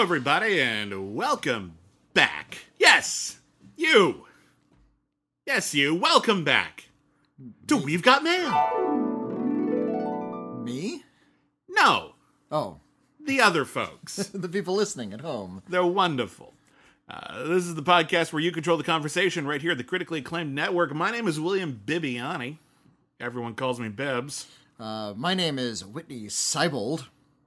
Hello, everybody, and welcome back. Yes, you. Yes, you. Welcome back to We've Got Mail. Me? No, Oh, the other folks. the people listening at home. They're wonderful. This is the podcast where you control the conversation right here at the critically acclaimed network. My name is William Bibbiani. Everyone calls me Bibbs. My name is Whitney Seibold.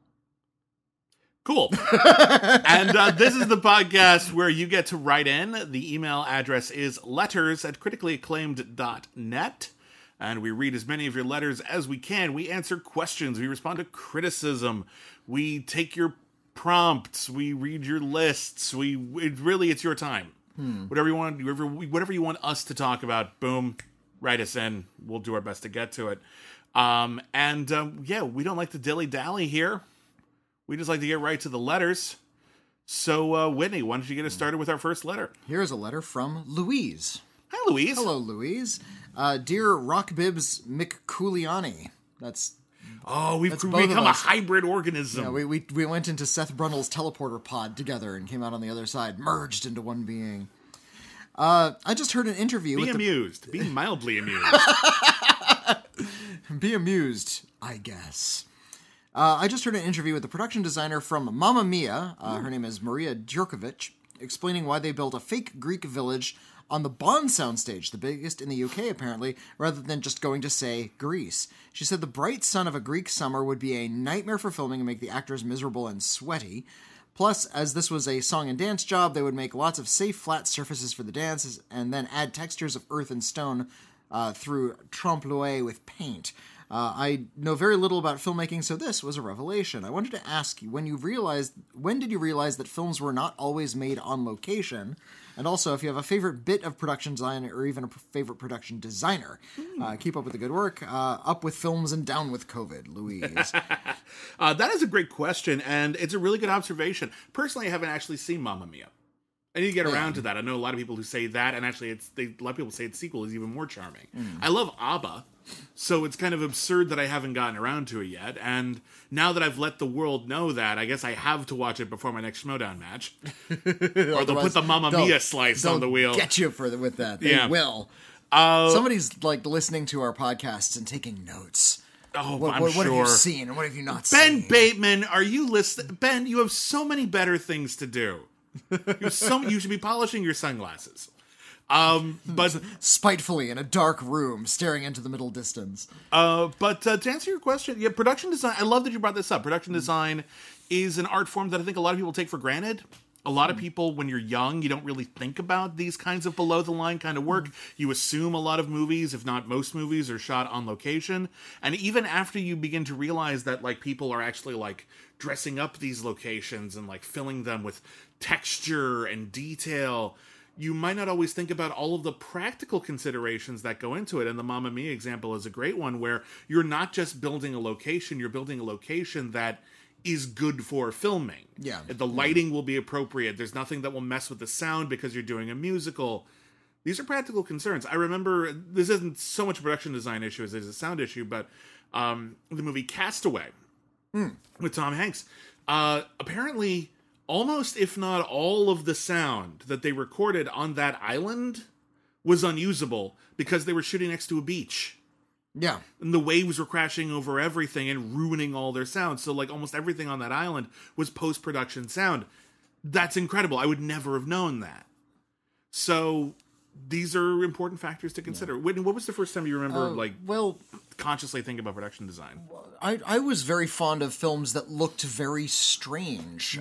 Cool. And this is the podcast where you get to write in. The email address is letters@criticallyacclaimed.net. And we read as many of your letters as we can. We answer questions. We respond to criticism. We take your prompts. We read your lists. It's your time. Whatever you want us to talk about, boom, write us in. We'll do our best to get to it. We don't like to dilly-dally here. We just like to get right to the letters. So, Whitney, why don't you get us started with our first letter? Here's a letter from Louise. Hi, Louise. Hello, Louise. Dear Rockbibs McCooliani. We've become a hybrid organism. Yeah, we went into Seth Brundle's teleporter pod together and came out on the other side, merged into one being. I just heard an interview Be amused. Be mildly amused. Be amused, I guess. I just heard an interview with the production designer from Mamma Mia, her name is Maria Djurkovic, explaining why they built a fake Greek village on the Bonn soundstage, the biggest in the UK apparently, rather than just going to, say, Greece. She said the bright sun of a Greek summer would be a nightmare for filming and make the actors miserable and sweaty. Plus, as this was a song and dance job, they would make lots of safe, flat surfaces for the dances and then add textures of earth and stone through trompe-l'oeil with paint. I know very little about filmmaking, so this was a revelation. I wanted to ask you, when did you realize that films were not always made on location? And also, if you have a favorite bit of production design or even a favorite production designer. Keep up with the good work. Up with films and down with COVID, Louise. That is a great question, and it's a really good observation. Personally, I haven't actually seen Mamma Mia. I need to get around to that. I know a lot of people who say that, and actually a lot of people say its sequel is even more charming. I love ABBA, so it's kind of absurd that I haven't gotten around to it yet. And now that I've let the world know that, I guess I have to watch it before my next Schmodown match. Or they'll put the Mamma Mia slice on the wheel. Get you with that. They will. Somebody's listening to our podcasts and taking notes. Oh, what sure. What have you seen and what have you not seen? Ben Bateman, are you listening? Ben, you have so many better things to do. You should be polishing your sunglasses. But spitefully in a dark room, staring into the middle distance. But to answer your question, yeah, production design. I love that you brought this up. Production design is an art form that I think a lot of people take for granted. A lot of people, when you're young, you don't really think about these kinds of below the line kind of work. You assume a lot of movies, if not most movies, are shot on location. And even after you begin to realize that people are actually dressing up these locations and filling them with texture and detail, you might not always think about all of the practical considerations that go into it. And the Mamma Mia example is a great one where you're not just building a location, you're building a location that is good for filming. Yeah. The lighting will be appropriate. There's nothing that will mess with the sound because you're doing a musical. These are practical concerns. I remember, this isn't so much a production design issue as it is a sound issue, but the movie Castaway with Tom Hanks, apparently almost, if not all of the sound that they recorded on that island was unusable because they were shooting next to a beach. Yeah. And the waves were crashing over everything and ruining all their sound. So almost everything on that island was post-production sound. That's incredible. I would never have known that. So these are important factors to consider. Yeah. Whitney, what was the first time you remember consciously thinking about production design? I was very fond of films that looked very strange.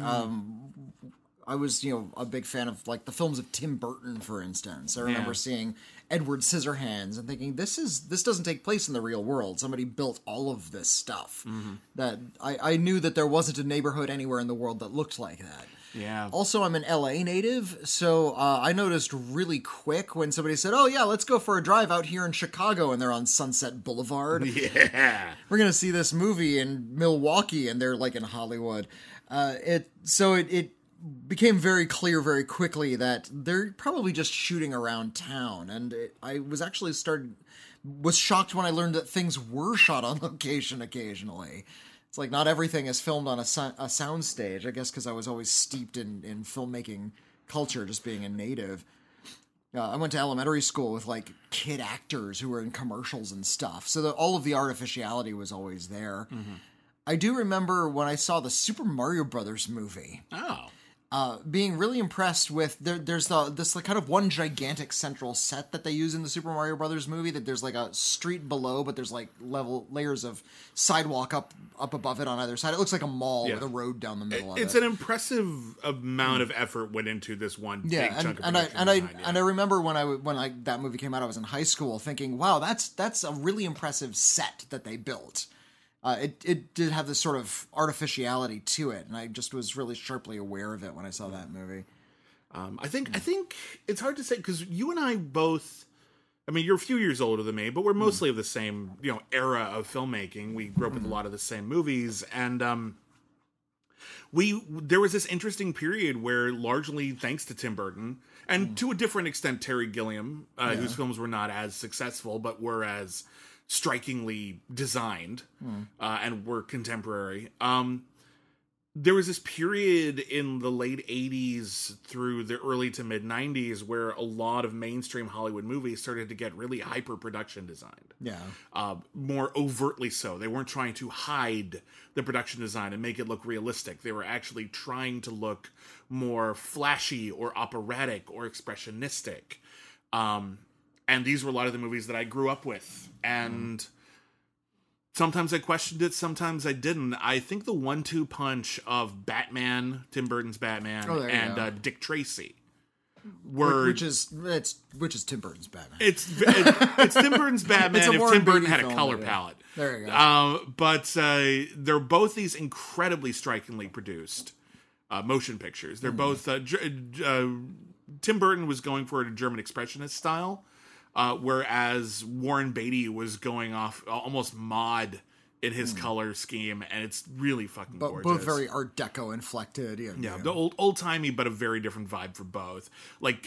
I was, a big fan of the films of Tim Burton, for instance. I remember seeing Edward Scissorhands and thinking, this doesn't take place in the real world. Somebody built all of this stuff. That I knew that there wasn't a neighborhood anywhere in the world that looked like that. Yeah. Also, I'm an LA native, so I noticed really quick when somebody said, "Oh yeah, let's go for a drive out here in Chicago," and they're on Sunset Boulevard. Yeah. We're gonna see this movie in Milwaukee, and they're in Hollywood. It became very clear very quickly that they're probably just shooting around town, and I was shocked when I learned that things were shot on location occasionally. It's like not everything is filmed on a sound stage. I guess because I was always steeped in filmmaking culture, just being a native. I went to elementary school with like kid actors who were in commercials and stuff, so all of the artificiality was always there. Mm-hmm. I do remember when I saw the Super Mario Brothers movie. Oh. Being really impressed with there's this like kind of one gigantic central set that they use in the Super Mario Brothers movie, that there's like a street below, but there's like layers of sidewalk up above it on either side. It looks like a mall with a road down the middle of it. It's an impressive amount of effort went into this one big chunk of production. And I remember when that movie came out, I was in high school thinking, wow, that's a really impressive set that they built. It did have this sort of artificiality to it, and I just was really sharply aware of it when I saw that movie. I think it's hard to say, because you and I both, I mean, you're a few years older than me, but we're mostly of the same, era of filmmaking. We grew up with a lot of the same movies, and there was this interesting period where, largely thanks to Tim Burton, and to a different extent Terry Gilliam, whose films were not as successful, but were as strikingly designed and were contemporary. There was this period in the late 80s through the early to mid 90s where a lot of mainstream Hollywood movies started to get really hyper production designed. Yeah. More overtly so. They weren't trying to hide the production design and make it look realistic. They were actually trying to look more flashy or operatic or expressionistic. And these were a lot of the movies that I grew up with. And sometimes I questioned it, sometimes I didn't. I think the 1-2 punch of Batman, Tim Burton's Batman, and Dick Tracy were... Which is Tim Burton's Batman. It's Tim Burton's Batman if Tim Burton had a color palette. There you go. But they're both these incredibly strikingly produced motion pictures. They're both... Tim Burton was going for a German Expressionist style, whereas Warren Beatty was going off almost mod in his color scheme, and it's really fucking gorgeous. Both very Art Deco inflected. Yeah, the old timey, but a very different vibe for both. Like,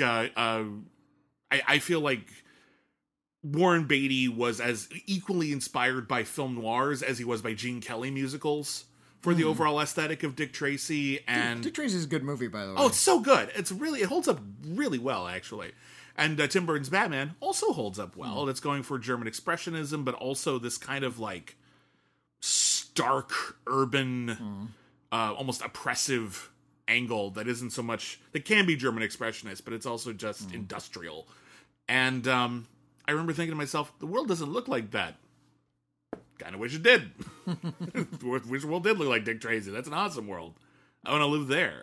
I feel like Warren Beatty was as equally inspired by film noirs as he was by Gene Kelly musicals for the overall aesthetic of Dick Tracy. And Dick Tracy's a good movie, by the way. Oh, it's so good. It holds up really well, actually. And Tim Burton's Batman also holds up well. It's going for German Expressionism, but also this kind of like stark, urban, almost oppressive angle that isn't so much, that can be German Expressionist, but it's also just industrial. And I remember thinking to myself, the world doesn't look like that. Kind of wish it did. Wish the world did look like Dick Tracy. That's an awesome world. I want to live there.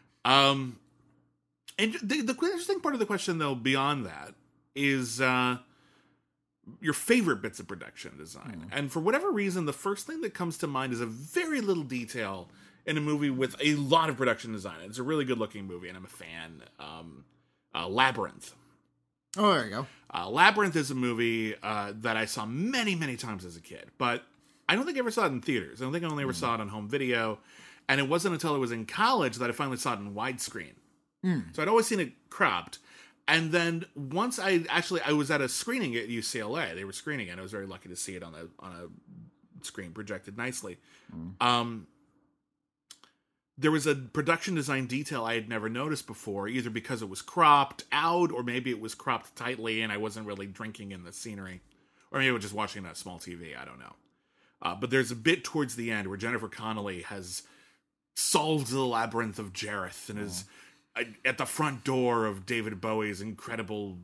And the interesting part of the question, though, beyond that, is your favorite bits of production design. And for whatever reason, the first thing that comes to mind is a very little detail in a movie with a lot of production design. It's a really good-looking movie, and I'm a fan. Labyrinth. Oh, there you go. Labyrinth is a movie that I saw many, many times as a kid, but I don't think I ever saw it in theaters. I don't think I only ever saw it on home video, and it wasn't until I was in college that I finally saw it in widescreen. So I'd always seen it cropped, and then once I was at a screening at UCLA. They were screening it, and I was very lucky to see it on a screen projected nicely. There was a production design detail I had never noticed before, either because it was cropped out, or maybe it was cropped tightly and I wasn't really drinking in the scenery. Or maybe I was just watching a small TV, I don't know. But there's a bit towards the end where Jennifer Connelly has solved the labyrinth of Jareth and is at the front door of David Bowie's incredible,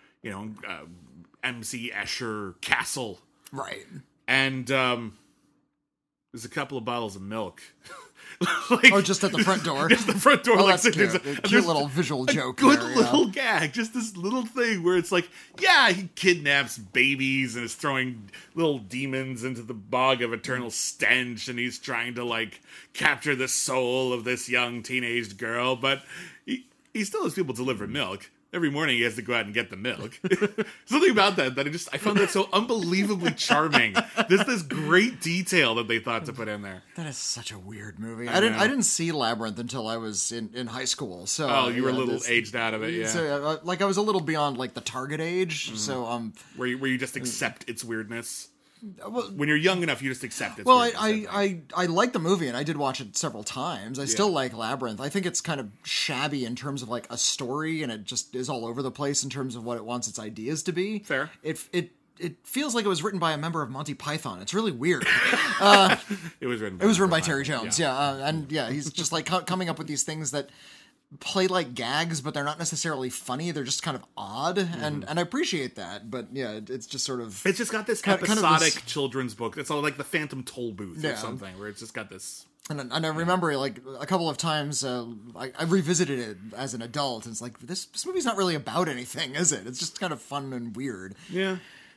MC Escher castle. Right. And there's a couple of bottles of milk. Just at the front door. Just the front door. Oh, that's cute. A cute little visual joke. Good little gag. Just this little thing where it's like, he kidnaps babies and is throwing little demons into the bog of eternal stench, and he's trying to capture the soul of this young teenage girl, but he still has people deliver milk. Every morning he has to go out and get the milk. Something about that I found that so unbelievably charming. There's this great detail that they thought to put in there. That is such a weird movie. I didn't see Labyrinth until I was in high school. So you were a little aged out of it, yeah. So, I was a little beyond the target age. So where you just accept its weirdness. when you're young enough, you just accept it. Well, I like the movie, and I did watch it several times. I still like Labyrinth. I think it's kind of shabby in terms of like a story, and it just is all over the place in terms of what it wants its ideas to be. Fair. It feels like it was written by a member of Monty Python. It's really weird. It was written by Terry Jones, and he's just like coming up with these things that play like gags, but they're not necessarily funny. They're just kind of odd, and I appreciate that. But yeah, it's just sort of it's just got this episodic children's book. It's all like the Phantom Toll Booth or something, where it's just got this. And I remember like a couple of times I revisited it as an adult, and it's like this movie's not really about anything, is it? It's just kind of fun and weird. Yeah.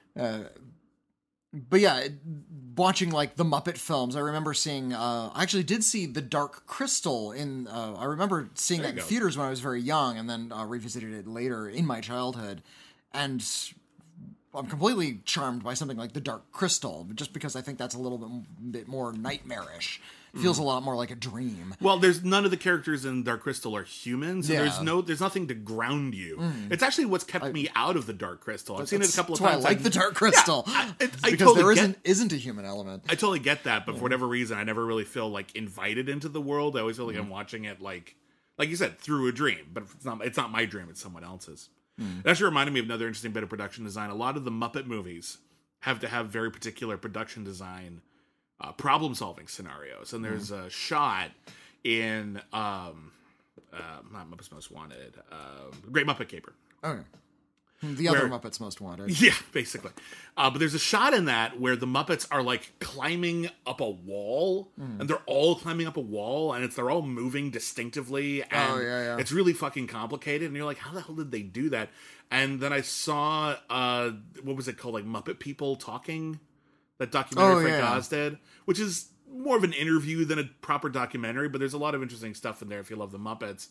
But yeah, watching like the Muppet films, I remember seeing. I actually did see The Dark Crystal in. I remember seeing that in theaters when I was very young, and then revisited it later in my childhood, and I'm completely charmed by something like The Dark Crystal, just because I think that's a little bit more nightmarish. It feels a lot more like a dream. Well, there's none of the characters in Dark Crystal are humans. So there's nothing to ground you. It's actually what's kept me out of the Dark Crystal. I've seen it a couple of times. I like the Dark Crystal. I because totally there isn't a human element. I totally get that, but for whatever reason, I never really feel like invited into the world. I always feel like I'm watching it like you said, through a dream. But it's not my dream; it's someone else's. That actually reminded me of another interesting bit of production design. A lot of the Muppet movies have to have very particular production design. Problem-solving scenarios, and there's a shot in not Muppets Most Wanted, Great Muppet Caper. Okay. The other Muppets Most Wanted. Yeah, basically. But there's a shot in that where the Muppets are like climbing up a wall, and they're all climbing up a wall, and they're all moving distinctively, and it's really fucking complicated, and you're like, how the hell did they do that? And then I saw, what was it called, like Muppet People Talking? That documentary Frank Oz did, which is more of an interview than a proper documentary, but there's a lot of interesting stuff in there if you love the Muppets.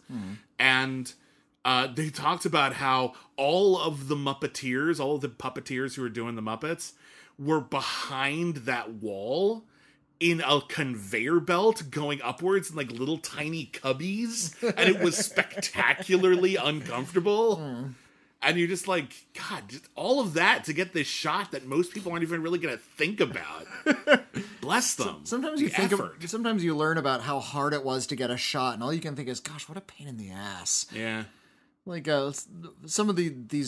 And they talked about how all of the Muppeteers, all of the puppeteers who were doing the Muppets, were behind that wall in a conveyor belt going upwards in like little tiny cubbies, and it was spectacularly uncomfortable. And you're just like, God, just all of that to get this shot that most people aren't even really going to think about. Bless them. Sometimes you sometimes you learn about how hard it was to get a shot, and all you can think is, gosh, what a pain in the ass. Yeah. Like some of these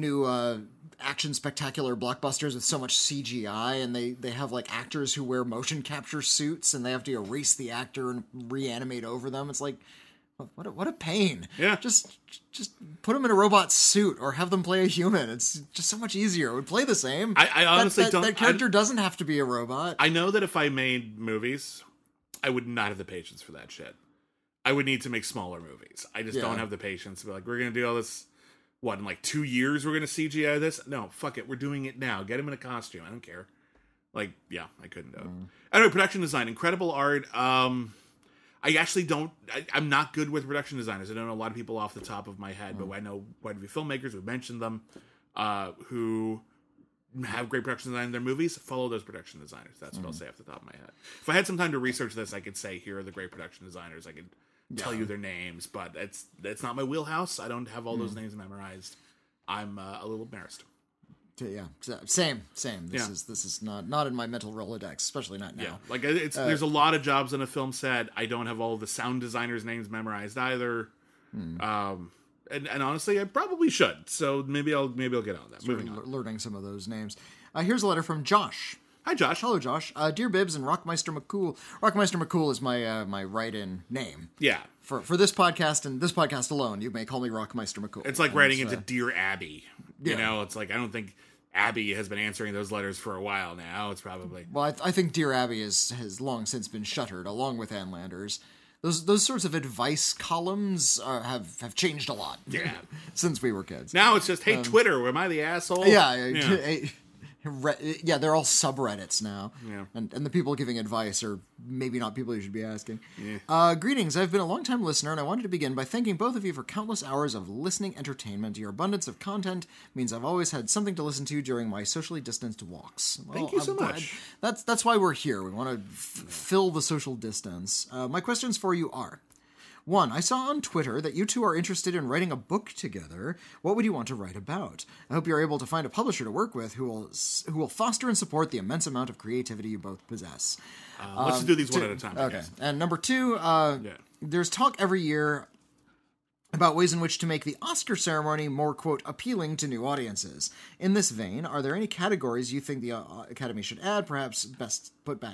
new action spectacular blockbusters with so much CGI, and they have like actors who wear motion capture suits, and they have to erase the actor and reanimate over them. It's like, what a pain. Yeah. Just put them in a robot suit or have them play a human. It's just so much easier. It would play the same. I honestly don't... That character doesn't have to be a robot. I know that if I made movies, I would not have the patience for that shit. I would need to make smaller movies. I just don't have the patience to be like, we're going to do all this, in like 2 years we're going to CGI this? No, fuck it. We're doing it now. Get him in a costume. I don't care. Like, yeah, I couldn't do it. Anyway, production design. Incredible art. I actually don't... I'm not good with production designers. I don't know a lot of people off the top of my head, but I know quite a few filmmakers who mentioned them, who have great production design in their movies. Follow those production designers. That's what I'll say off the top of my head. If I had some time to research this, I could say, here are the great production designers. I could tell you their names, but it's not my wheelhouse. I don't have all those names memorized. I'm a little embarrassed. Yeah, same. This is not in my mental Rolodex, especially not now. Yeah, like there's a lot of jobs on a film set. I don't have all the sound designers' names memorized either. And honestly, I probably should. So maybe I'll get on that. Moving on, learning some of those names. Here's a letter from Josh. Hi, Josh. Hello, Josh. Dear Bibbs and Rockmeister McCool. Rockmeister McCool is my write-in name. Yeah. For this podcast and this podcast alone, you may call me Rockmeister McCool. It's like writing into Dear Abby. You know, it's like I don't think Abby has been answering those letters for a while now. It's probably... Well, I think Dear Abby has long since been shuttered, along with Ann Landers. Those sorts of advice columns have changed a lot. Yeah. Since we were kids. Now it's just, hey, Twitter, am I the asshole? Yeah, they're all subreddits now. Yeah. And the people giving advice are maybe not people you should be asking. Yeah. Greetings, I've been a long-time listener, and I wanted to begin by thanking both of you for countless hours of listening entertainment. Your abundance of content means I've always had something to listen to during my socially distanced walks. Well, thank you so much. That's why we're here. We want to fill the social distance. My questions for you are... 1. I saw on Twitter that you two are interested in writing a book together. What would you want to write about? I hope you're able to find a publisher to work with who will foster and support the immense amount of creativity you both possess. Let's just do these one at a time. I Okay. guess. And number 2, there's talk every year about ways in which to make the Oscar ceremony more, quote, appealing to new audiences. In this vein, are there any categories you think the Academy should add? Perhaps best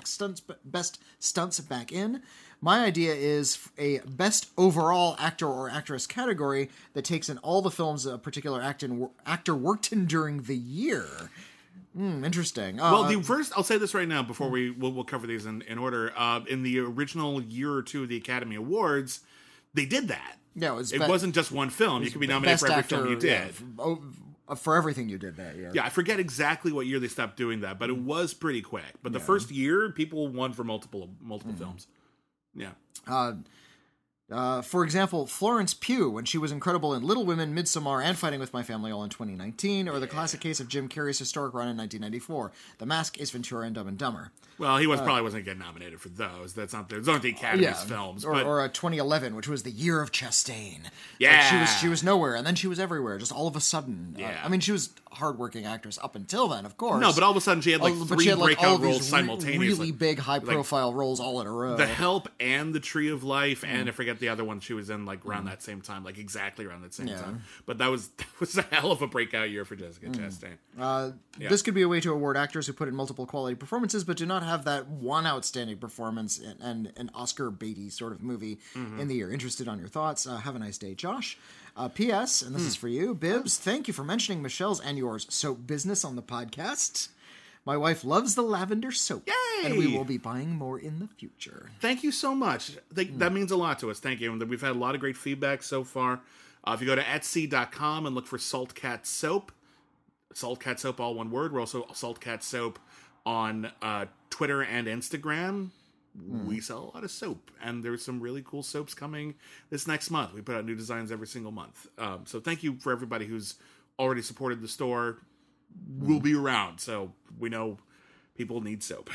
stunts back in? My idea is a best overall actor or actress category that takes in all the films a particular actor worked in during the year. Interesting. Well, I'll say this right now before we'll cover these in order. In the original year or two of the Academy Awards, they did that. Yeah, it wasn't just one film. You could be nominated for every film you did. For everything you did that year. Yeah, I forget exactly what year they stopped doing that, but it was pretty quick. But the first year, people won for multiple films. Yeah. For example, Florence Pugh, when she was incredible in Little Women, Midsommar, and Fighting with My Family all in 2019, or the classic case of Jim Carrey's historic run in 1994, The Mask, Ace Ventura, and Dumb and Dumber. Well, he probably wasn't getting nominated for those. Those aren't the Academy's films. Or 2011, which was the year of Chastain. Yeah. Like she was nowhere, and then she was everywhere, just all of a sudden. Yeah. I mean, she was a hard-working actress up until then, of course. No, but all of a sudden she had three breakout roles simultaneously. Really big, high-profile roles all in a row. The Help and The Tree of Life, and I forget the other one she was in around that same time, exactly around that same time. But that was a hell of a breakout year for Jessica Chastain. This could be a way to award actors who put in multiple quality performances, but do not have that one outstanding performance and an Oscar baity sort of movie in the year. Interested on your thoughts? Have a nice day, Josh. P.S., and this is for you, Bibbs, thank you for mentioning Michelle's and yours soap business on the podcast. My wife loves the lavender soap. Yay! And we will be buying more in the future. Thank you so much. That means a lot to us. Thank you. And we've had a lot of great feedback so far. If you go to Etsy.com and look for Salt Cat Soap, Salt Cat Soap, all one word. We're also Salt Cat Soap on Twitter and Instagram. We sell a lot of soap, and there's some really cool soaps coming this next month. We put out new designs every single month. So thank you for everybody who's already supported the store. We'll be around, so we know people need soap.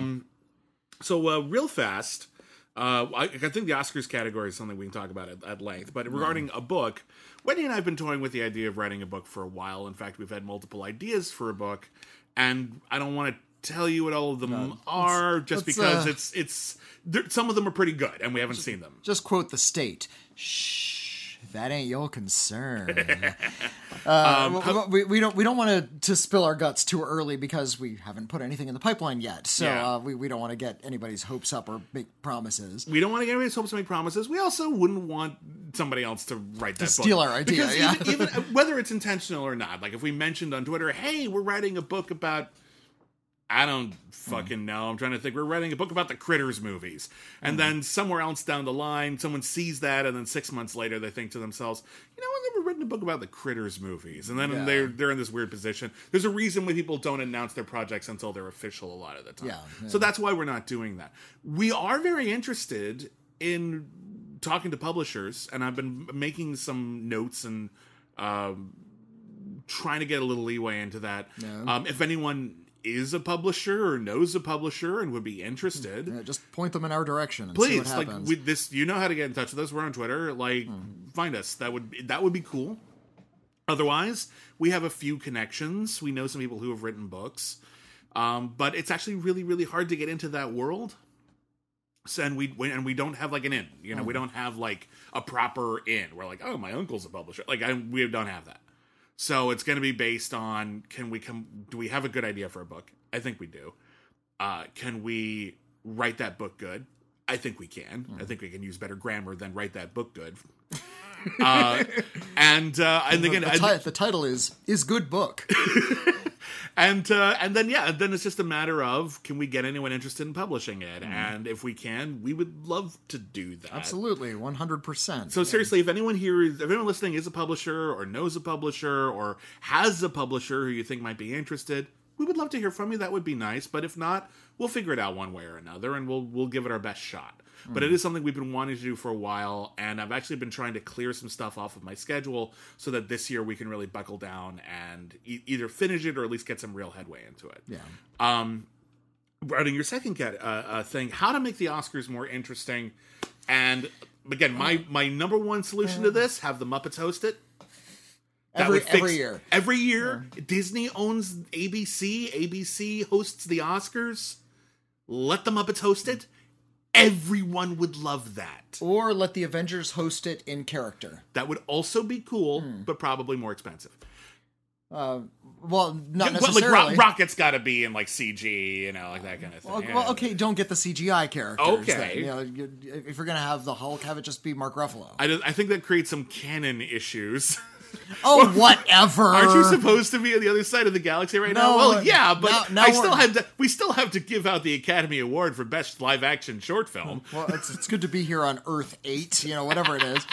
So real fast, I think the Oscars category is something we can talk about at length. But regarding a book, Wendy and I have been toying with the idea of writing a book for a while. In fact, we've had multiple ideas for a book, and I don't want to tell you what all of them are, just because it's some of them are pretty good, and we haven't seen them. Just quote the state. Shh, that ain't your concern. We don't want to spill our guts too early because we haven't put anything in the pipeline yet. So we don't want to get anybody's hopes up or make promises. We don't want to get anybody's hopes to make promises. We also wouldn't want somebody else to write that book. Steal our idea. Because even whether it's intentional or not, if we mentioned on Twitter, hey, we're writing a book about, I don't fucking know. I'm trying to think. We're writing a book about the Critters movies. And then somewhere else down the line, someone sees that, and then 6 months later, they think to themselves, I've never written a book about the Critters movies. And then they're in this weird position. There's a reason why people don't announce their projects until they're official a lot of the time. So that's why we're not doing that. We are very interested in talking to publishers, and I've been making some notes and trying to get a little leeway into that. If anyone is a publisher or knows a publisher and would be interested, just point them in our direction and please, see what happens. you know how to get in touch with us. We're on Twitter. Find us. That would be cool. Otherwise, we have a few connections. We know some people who have written books, but it's actually really, really hard to get into that world. So, and we don't have an in. We don't have a proper in. We're oh, my uncle's a publisher. We don't have that. So it's going to be based on, do we have a good idea for a book? I think we do. Can we write that book good? I think we can. I think we can use better grammar than write that book good. And again, the title is Good Book. And then it's just a matter of, can we get anyone interested in publishing it? And if we can, we would love to do that. Absolutely, 100%. So seriously, if anyone listening is a publisher or knows a publisher or has a publisher who you think might be interested, we would love to hear from you. That would be nice. But if not, we'll figure it out one way or another, and we'll give it our best shot. But it is something we've been wanting to do for a while, and I've actually been trying to clear some stuff off of my schedule so that this year we can really buckle down and either finish it or at least get some real headway into it. Writing your second thing, how to make the Oscars more interesting. And again, my number one solution to this: have the Muppets host it. Every year. Every year, Disney owns ABC. ABC hosts the Oscars. Let the Muppets host it. Everyone would love that. Or let the Avengers host it in character. That would also be cool, but probably more expensive. Well, not necessarily. Like Rocket's got to be in like CG, like that kind of thing. Well, okay, don't get the CGI characters. Okay, then. If you're gonna have the Hulk, have it just be Mark Ruffalo. I think that creates some canon issues. Oh, whatever. Aren't you supposed to be on the other side of the galaxy right now? Well, yeah, but now we still have to give out the Academy Award for Best Live Action Short Film. Well, it's good to be here on Earth 8, whatever it is.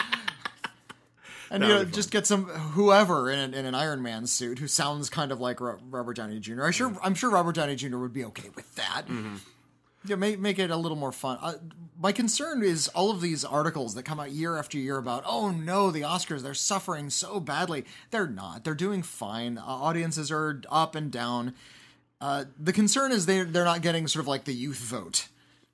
And just get some whoever in an Iron Man suit who sounds kind of like Robert Downey Jr. I'm sure Robert Downey Jr. would be okay with that. Mm-hmm. Yeah, make it a little more fun. My concern is all of these articles that come out year after year about, oh no, the Oscars, they're suffering so badly. They're not. They're doing fine. Audiences are up and down. The concern is they're not getting sort of like the youth vote.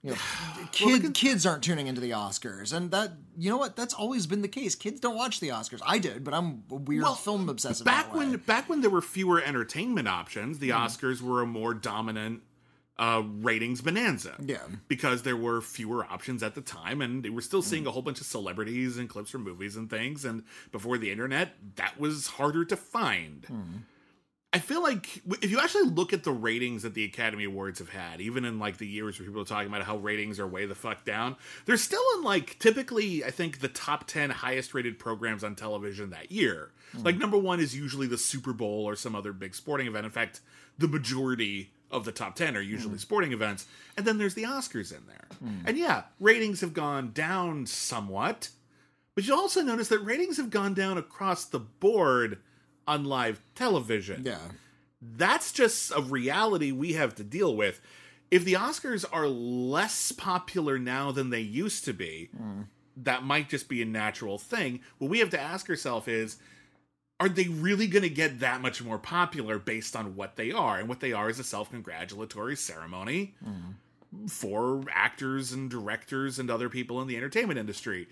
Kids aren't tuning into the Oscars, and that that's always been the case. Kids don't watch the Oscars. I did, but I'm a weird film obsessive. Back when there were fewer entertainment options, the Oscars were a more dominant ratings bonanza. Yeah, because there were fewer options at the time, and they were still seeing a whole bunch of celebrities and clips from movies and things. And before the internet, that was harder to find. I feel like if you actually look at the ratings that the Academy Awards have had, even in like the years where people are talking about how ratings are way the fuck down, they're still in like typically, I think, the top 10 highest rated programs on television that year. Like number one is usually the Super Bowl or some other big sporting event. In fact, the majority of the top 10 are usually sporting events. And then there's the Oscars in there. And yeah, ratings have gone down somewhat, but you also notice that ratings have gone down across the board on live television. Yeah. That's just a reality we have to deal with. If the Oscars are less popular now than they used to be, that might just be a natural thing. What we have to ask ourselves is, are they really going to get that much more popular based on what they are? And what they are is a self-congratulatory ceremony for actors and directors and other people in the entertainment industry.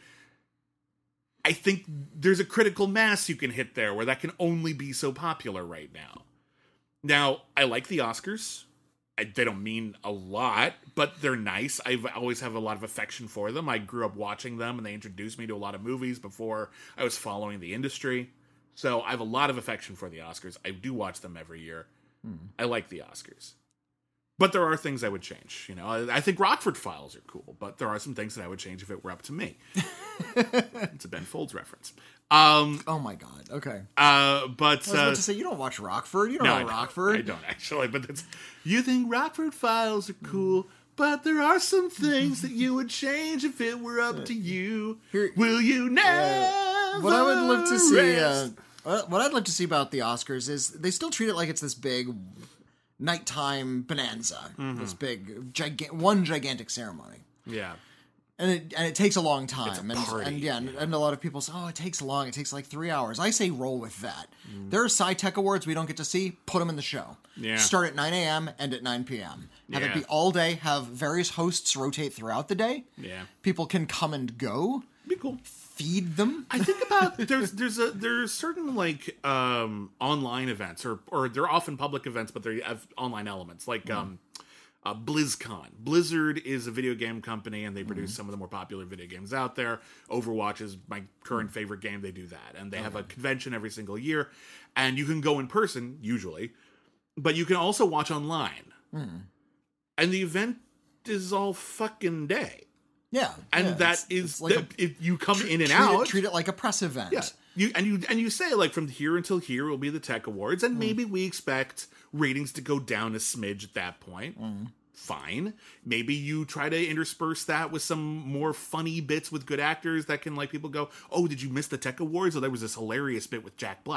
I think there's a critical mass you can hit there where that can only be so popular right now. Now, I like the Oscars. They don't mean a lot, but they're nice. I always have a lot of affection for them. I grew up watching them, and they introduced me to a lot of movies before I was following the industry. So I have a lot of affection for the Oscars. I do watch them every year. I like the Oscars. But there are things I would change. I think Rockford Files are cool, but there are some things that I would change if it were up to me. It's a Ben Folds reference. Oh my god. Okay. But I was about to say, you don't watch Rockford. You don't know Rockford. I don't actually. But you think Rockford Files are cool, but there are some things that you would change if it were up to you. Will you never? What I would love to see. What I'd love to see about the Oscars is they still treat it like it's this big nighttime bonanza, this big gigantic ceremony. Yeah. And it takes a long time. It's a party. And a lot of people say, it takes long. It takes like 3 hours. I say roll with that. There are Sci-Tech Awards we don't get to see. Put them in the show. Yeah. Start at 9 a.m. end at 9 p.m. Have it be all day. Have various hosts rotate throughout the day. Yeah. People can come and go. Be cool. Feed them. I think about there's certain like online events or they're often public events, but they have online elements like BlizzCon. Blizzard is a video game company, and they produce some of the more popular video games out there. Overwatch is my current favorite game. They do that, and they have a convention every single year, and you can go in person usually, but you can also watch online. And the event is all fucking day. Yeah, and that is like if you come in and out, treat it like a press event. Yeah, you say like from here until here will be the Tech Awards, and maybe we expect ratings to go down a smidge at that point. Fine. Maybe you try to intersperse that with some more funny bits with good actors that can like people go, oh, did you miss the Tech Awards? Oh, there was this hilarious bit with Jack Black.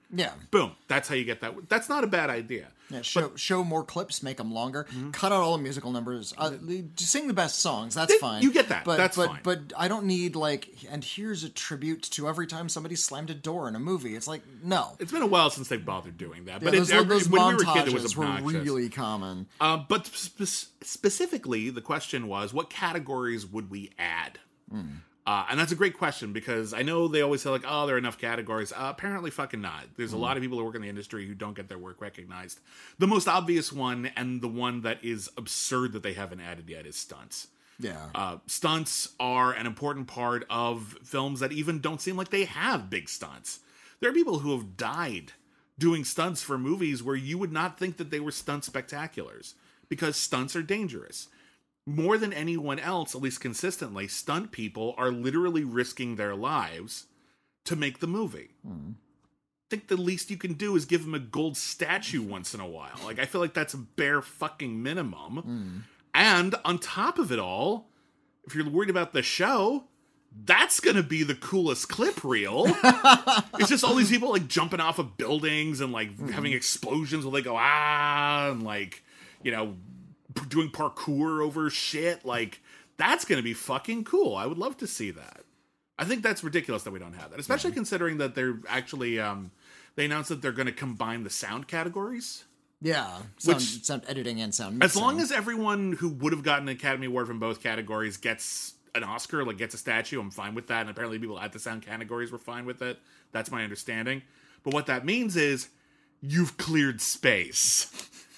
Yeah. Boom. That's how you get that. That's not a bad idea. Yeah, show more clips, make them longer, cut out all the musical numbers, sing the best songs. That's fine. You get that. That's but, fine. But I don't need and here's a tribute to every time somebody slammed a door in a movie. It's like, no. It's been a while since they've bothered doing that. Yeah, But those when montages we were kids, it was obnoxious. were really common. But specifically, the question was, what categories would we add? And that's a great question, because I know they always say, like, oh, there are enough categories. Apparently fucking not. There's a lot of people who work in the industry who don't get their work recognized. The most obvious one, and the one that is absurd that they haven't added yet, is stunts. Yeah. Stunts are an important part of films that even don't seem like they have big stunts. There are people who have died doing stunts for movies where you would not think that they were stunt spectaculars, because stunts are dangerous. More than anyone else, at least consistently, stunt people are literally risking their lives to make the movie. I think the least you can do is give them a gold statue once in a while. Like, I feel like that's a bare fucking minimum. And on top of it all, if you're worried about the show, that's gonna be the coolest clip reel. It's just all these people, like, jumping off of buildings and, like, having explosions where they go, ah, and, like, you know, doing parkour over shit. Like, that's gonna be fucking cool. I would love to see that. I think that's ridiculous that we don't have that, especially considering that they're actually they announced that they're going to combine the sound categories. Yeah, sound editing and sound mixing. As long as everyone who would have gotten an Academy Award from both categories gets an Oscar, like gets a statue, I'm fine with that. And apparently people at the sound categories were fine with it. That's my understanding. But what that means is you've cleared space.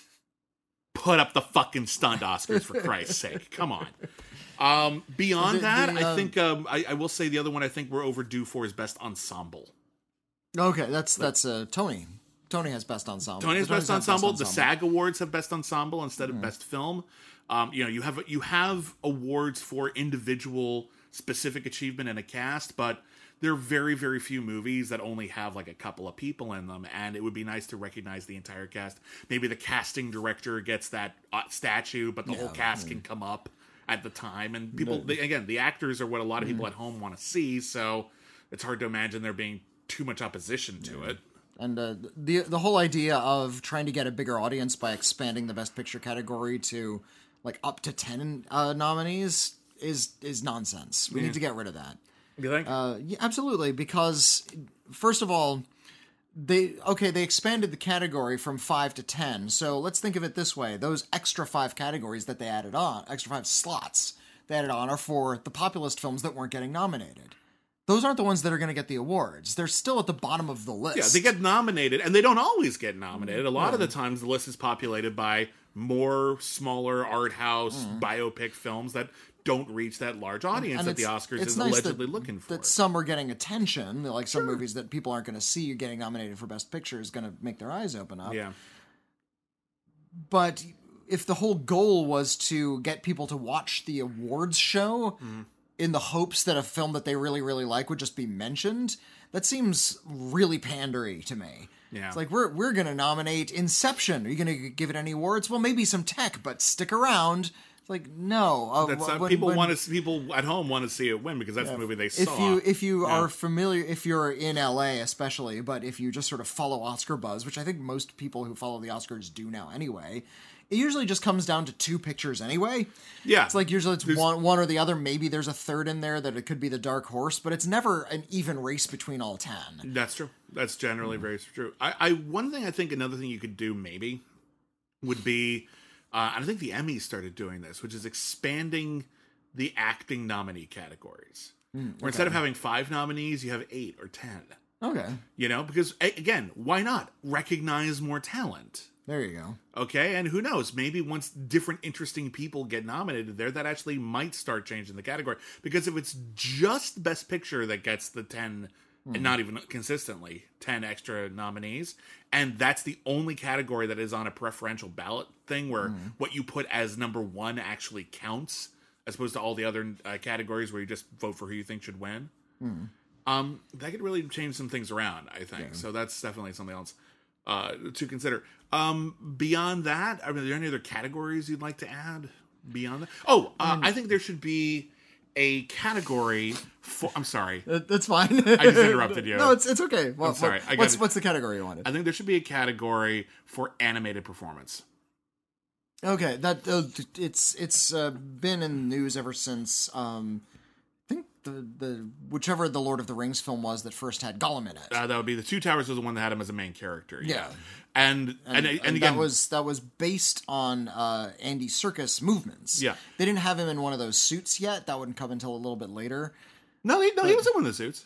Put up the fucking stunt Oscars, for Christ's sake. Come on. Beyond that, I think I will say the other one I think we're overdue for is Best Ensemble. Okay, that's Tony. Tony has Best Ensemble. Tony has Best Ensemble. The SAG Awards have Best Ensemble instead of Best Film. You have awards for individual specific achievement in a cast, but there are very, very few movies that only have like a couple of people in them, and it would be nice to recognize the entire cast. Maybe the casting director gets that statue, but the whole cast can come up at the time. And people, the actors are what a lot of people at home want to see, so it's hard to imagine there being too much opposition to it. And the whole idea of trying to get a bigger audience by expanding the Best Picture category to like up to 10 nominees is nonsense. We need to get rid of that. You think? Yeah, absolutely, because first of all, they expanded the category from 5 to 10. So let's think of it this way: those extra 5 categories that they added on, extra 5 slots they added on, are for the populist films that weren't getting nominated. Those aren't the ones that are going to get the awards. They're still at the bottom of the list. Yeah, they get nominated, and they don't always get nominated. A lot of the times, the list is populated by more smaller art house biopic films that don't reach that large audience that the Oscars is allegedly looking for. That some are getting attention, like some movies that people aren't going to see getting nominated for Best Picture is going to make their eyes open up. Yeah. But if the whole goal was to get people to watch the awards show in the hopes that a film that they really, really like would just be mentioned, that seems really pandery to me. Yeah. It's like, we're going to nominate Inception. Are you going to give it any awards? Well, maybe some tech, but stick around. Like, no. People at home want to see it win because that's the movie they saw. If you are familiar, if you're in LA especially, but if you just sort of follow Oscar buzz, which I think most people who follow the Oscars do now anyway, it usually just comes down to 2 pictures anyway. Yeah. It's like usually it's one or the other. Maybe there's a third in there that it could be the dark horse, but it's never an even race between all 10. That's true. That's generally very true. Another thing you could do maybe would be, and I think the Emmys started doing this, which is expanding the acting nominee categories. Where instead of having 5 nominees, you have 8 or 10. Okay. Because, again, why not? Recognize more talent. There you go. Okay, and who knows? Maybe once different interesting people get nominated there, that actually might start changing the category. Because if it's just Best Picture that gets the 10, and not even consistently, 10 extra nominees, and that's the only category that is on a preferential ballot thing where what you put as number 1 actually counts, as opposed to all the other categories where you just vote for who you think should win, that could really change some things around, I think. Yeah. So that's definitely something else to consider. Beyond that, are there any other categories you'd like to add beyond that? I think there should be a category for. I'm sorry. That's fine. I just interrupted you. No, it's okay. Well, I'm sorry. What's the category you wanted? I think there should be a category for animated performance. Okay, that it's been in the news ever since. I think the whichever the Lord of the Rings film was that first had Gollum in it. That would be The Two Towers was the one that had him as a main character. Yeah. And again, that was based on Andy Serkis movements. Yeah. They didn't have him in one of those suits yet. That wouldn't come until a little bit later. he was in one of the suits.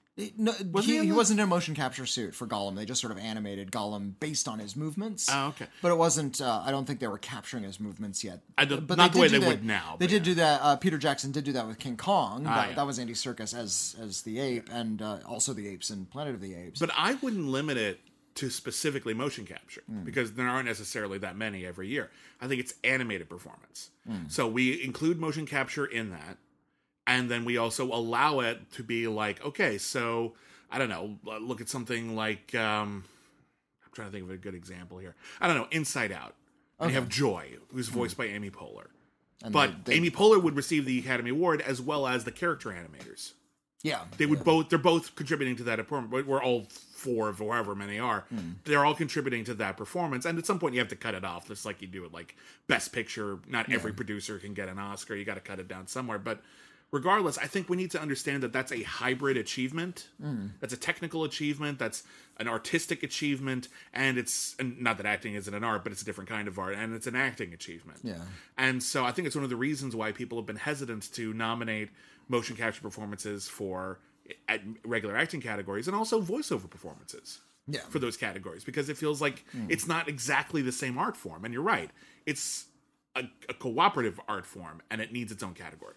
He wasn't in a motion capture suit for Gollum. They just sort of animated Gollum based on his movements. Oh, okay. But it wasn't. I don't think they were capturing his movements yet. But not the way did they do would that. now. They did do that. Peter Jackson did do that with King Kong. Yeah. That was Andy Serkis as the ape, and also the apes in Planet of the Apes. But I wouldn't limit it to specifically motion capture because there aren't necessarily that many every year. I think it's animated performance. So we include motion capture in that, and then we also allow it to be like, okay, so I don't know, look at something like I'm trying to think of a good example here. I don't know, Inside Out. And you have Joy, who's voiced by Amy Poehler. And but Amy Poehler would receive the Academy Award as well as the character animators. Yeah, they would both. They're both contributing to that performance. We're all four of however many are. They're all contributing to that performance. And at some point, you have to cut it off, just like you do it. Like Best Picture, not every producer can get an Oscar. You got to cut it down somewhere. But regardless, I think we need to understand that that's a hybrid achievement. That's a technical achievement. That's an artistic achievement. And not that acting isn't an art, but it's a different kind of art. And it's an acting achievement. Yeah. And so I think it's one of the reasons why people have been hesitant to nominate motion capture performances for regular acting categories and also voiceover performances for those categories, because it feels like it's not exactly the same art form. And you're right. It's a cooperative art form and it needs its own category.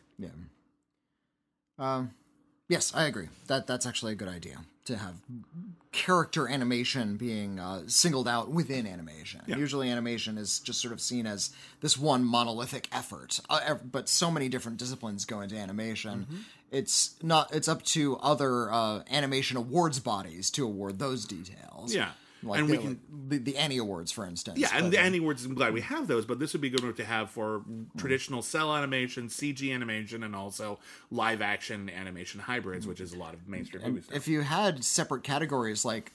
Yeah. Yes, I agree. That's actually a good idea to have character animation being singled out within animation. Yeah. Usually animation is just sort of seen as this one monolithic effort, but so many different disciplines go into animation. It's up to other animation awards bodies to award those details. Yeah. Like and the Annie Awards, for instance. Yeah, and the Annie Awards, I'm glad we have those, but this would be good to have for traditional cell animation, CG animation, and also live action animation hybrids, which is a lot of mainstream movies. If you had separate categories like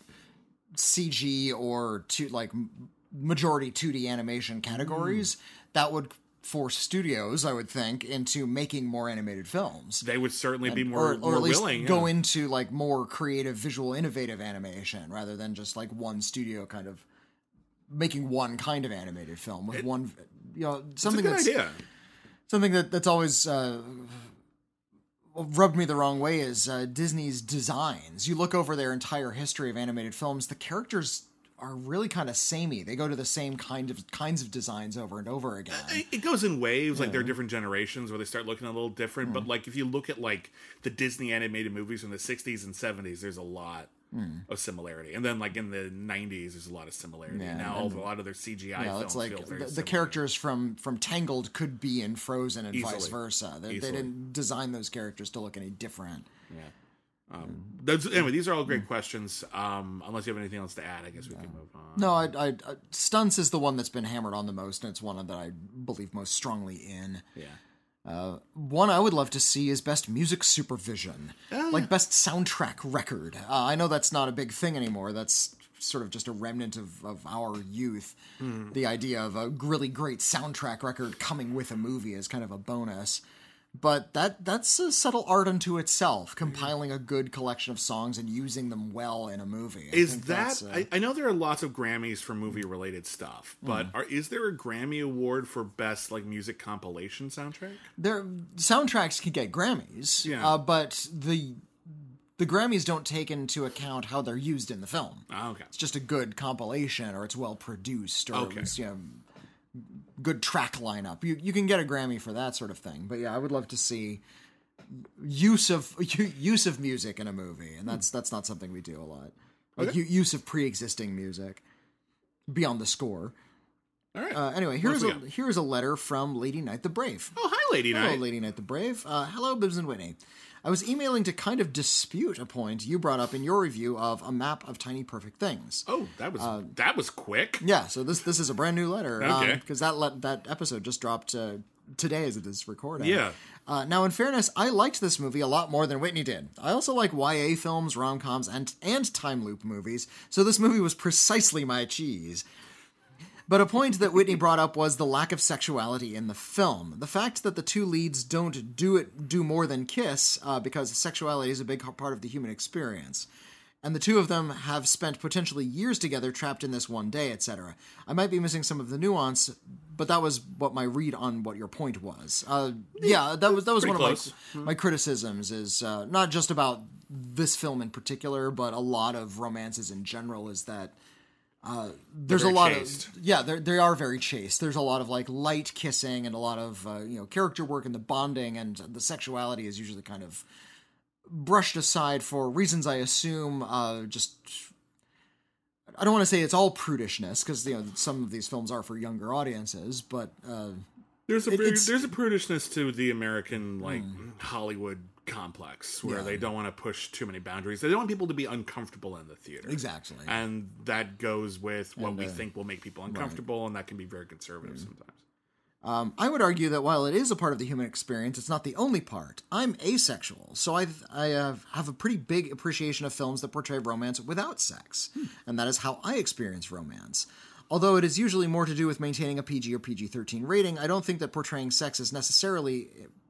CG or majority 2D animation categories, that would force studios, I would think, into making more animated films. They would certainly be more or at least willing. Go into like more creative, visual, innovative animation rather than just like one studio kind of making one kind of animated film with something that's a good idea. Something that's always rubbed me the wrong way is Disney's designs. You look over their entire history of animated films, the characters are really kind of samey. They go to the same kinds of designs over and over again. It goes in waves. Like there are different generations where they start looking a little different. But like if you look at like the Disney animated movies from the 60s and 70s, there's a lot of similarity. And then like in the 90s, there's a lot of similarity. Yeah, now a lot of their CGI films it's like feel very the similar. characters from Tangled could be in Frozen and vice Easily. versa. They didn't design those characters to look any different. Yeah. Anyway, these are all great questions. Unless you have anything else to add, I guess we can move on. No, I stunts is the one that's been hammered on the most, and it's one that I believe most strongly in. Yeah. One I would love to see is best music supervision, like best soundtrack record. I know that's not a big thing anymore. That's sort of just a remnant of our youth. The idea of a really great soundtrack record coming with a movie is kind of a bonus. But that's a subtle art unto itself, compiling a good collection of songs and using them well in a movie. I know there are lots of Grammys for movie-related stuff, but is there a Grammy Award for best like music compilation soundtrack? Soundtracks can get Grammys, but the Grammys don't take into account how they're used in the film. Oh, okay. It's just a good compilation, or it's well produced, or it's, good track lineup. You can get a Grammy for that sort of thing. But yeah, I would love to see use of music in a movie, and that's not something we do a lot. Like use of pre-existing music beyond the score. All right. Anyway, here's a letter from Lady Knight the Brave. Oh, hi, Lady Knight. Hello, Lady Knight the Brave. Hello, Bibbs and Whitney. I was emailing to kind of dispute a point you brought up in your review of A Map of Tiny Perfect Things. Oh, that was quick. Yeah, so this is a brand new letter. Okay. Because that episode just dropped today as it is recording. Yeah. Now, in fairness, I liked this movie a lot more than Whitney did. I also like YA films, rom-coms, and time loop movies, so this movie was precisely my cheese. But a point that Whitney brought up was the lack of sexuality in the film. The fact that the two leads don't do more than kiss, because sexuality is a big part of the human experience. And the two of them have spent potentially years together trapped in this one day, etc. I might be missing some of the nuance, but that was what my read on what your point was. That was one of my criticisms, is not just about this film in particular, but a lot of romances in general, is that there's a lot chaste. They are very chaste. There's a lot of like light kissing and a lot of character work and the bonding, and the sexuality is usually kind of brushed aside for reasons I assume I don't want to say it's all prudishness, because some of these films are for younger audiences, but there's a prudishness to the American Hollywood complex where they don't want to push too many boundaries. They don't want people to be uncomfortable in the theater. Exactly. And that goes with what we think will make people uncomfortable, and that can be very conservative sometimes. I would argue that while it is a part of the human experience, it's not the only part. I'm asexual, so I have a pretty big appreciation of films that portray romance without sex, and that is how I experience romance. Although it is usually more to do with maintaining a PG or PG-13 rating, I don't think that portraying sex is necessary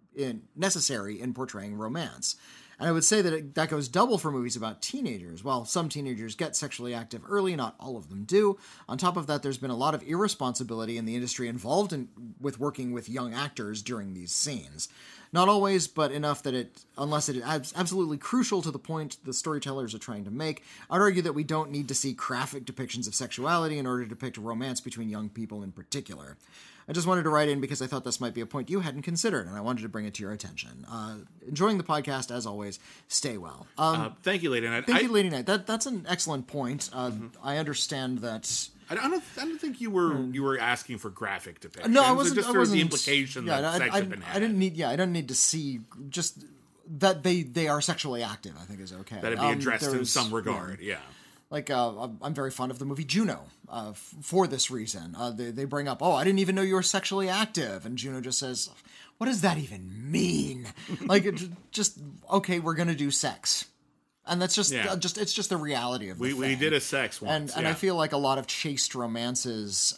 in portraying romance. And I would say that that goes double for movies about teenagers. While some teenagers get sexually active early, not all of them do. On top of that, there's been a lot of irresponsibility in the industry involved with working with young actors during these scenes. Not always, but enough that unless it is absolutely crucial to the point the storytellers are trying to make, I'd argue that we don't need to see graphic depictions of sexuality in order to depict romance between young people in particular. I just wanted to write in because I thought this might be a point you hadn't considered, and I wanted to bring it to your attention. Enjoying the podcast, as always. Stay well. Thank you, Lady Night. Thank you, Lady Night. That's an excellent point. I understand that. I don't think you were asking for graphic depictions. No, I wasn't. Just the implication that sex had been had. I didn't need to see just that they are sexually active. I think is okay. That it be addressed in some regard. Yeah. Like, I'm very fond of the movie Juno for this reason. They bring up, I didn't even know you were sexually active. And Juno just says, what does that even mean? Like, okay, we're going to do sex. And that's just the reality of the thing. We did a sex once. And I feel like a lot of chaste romances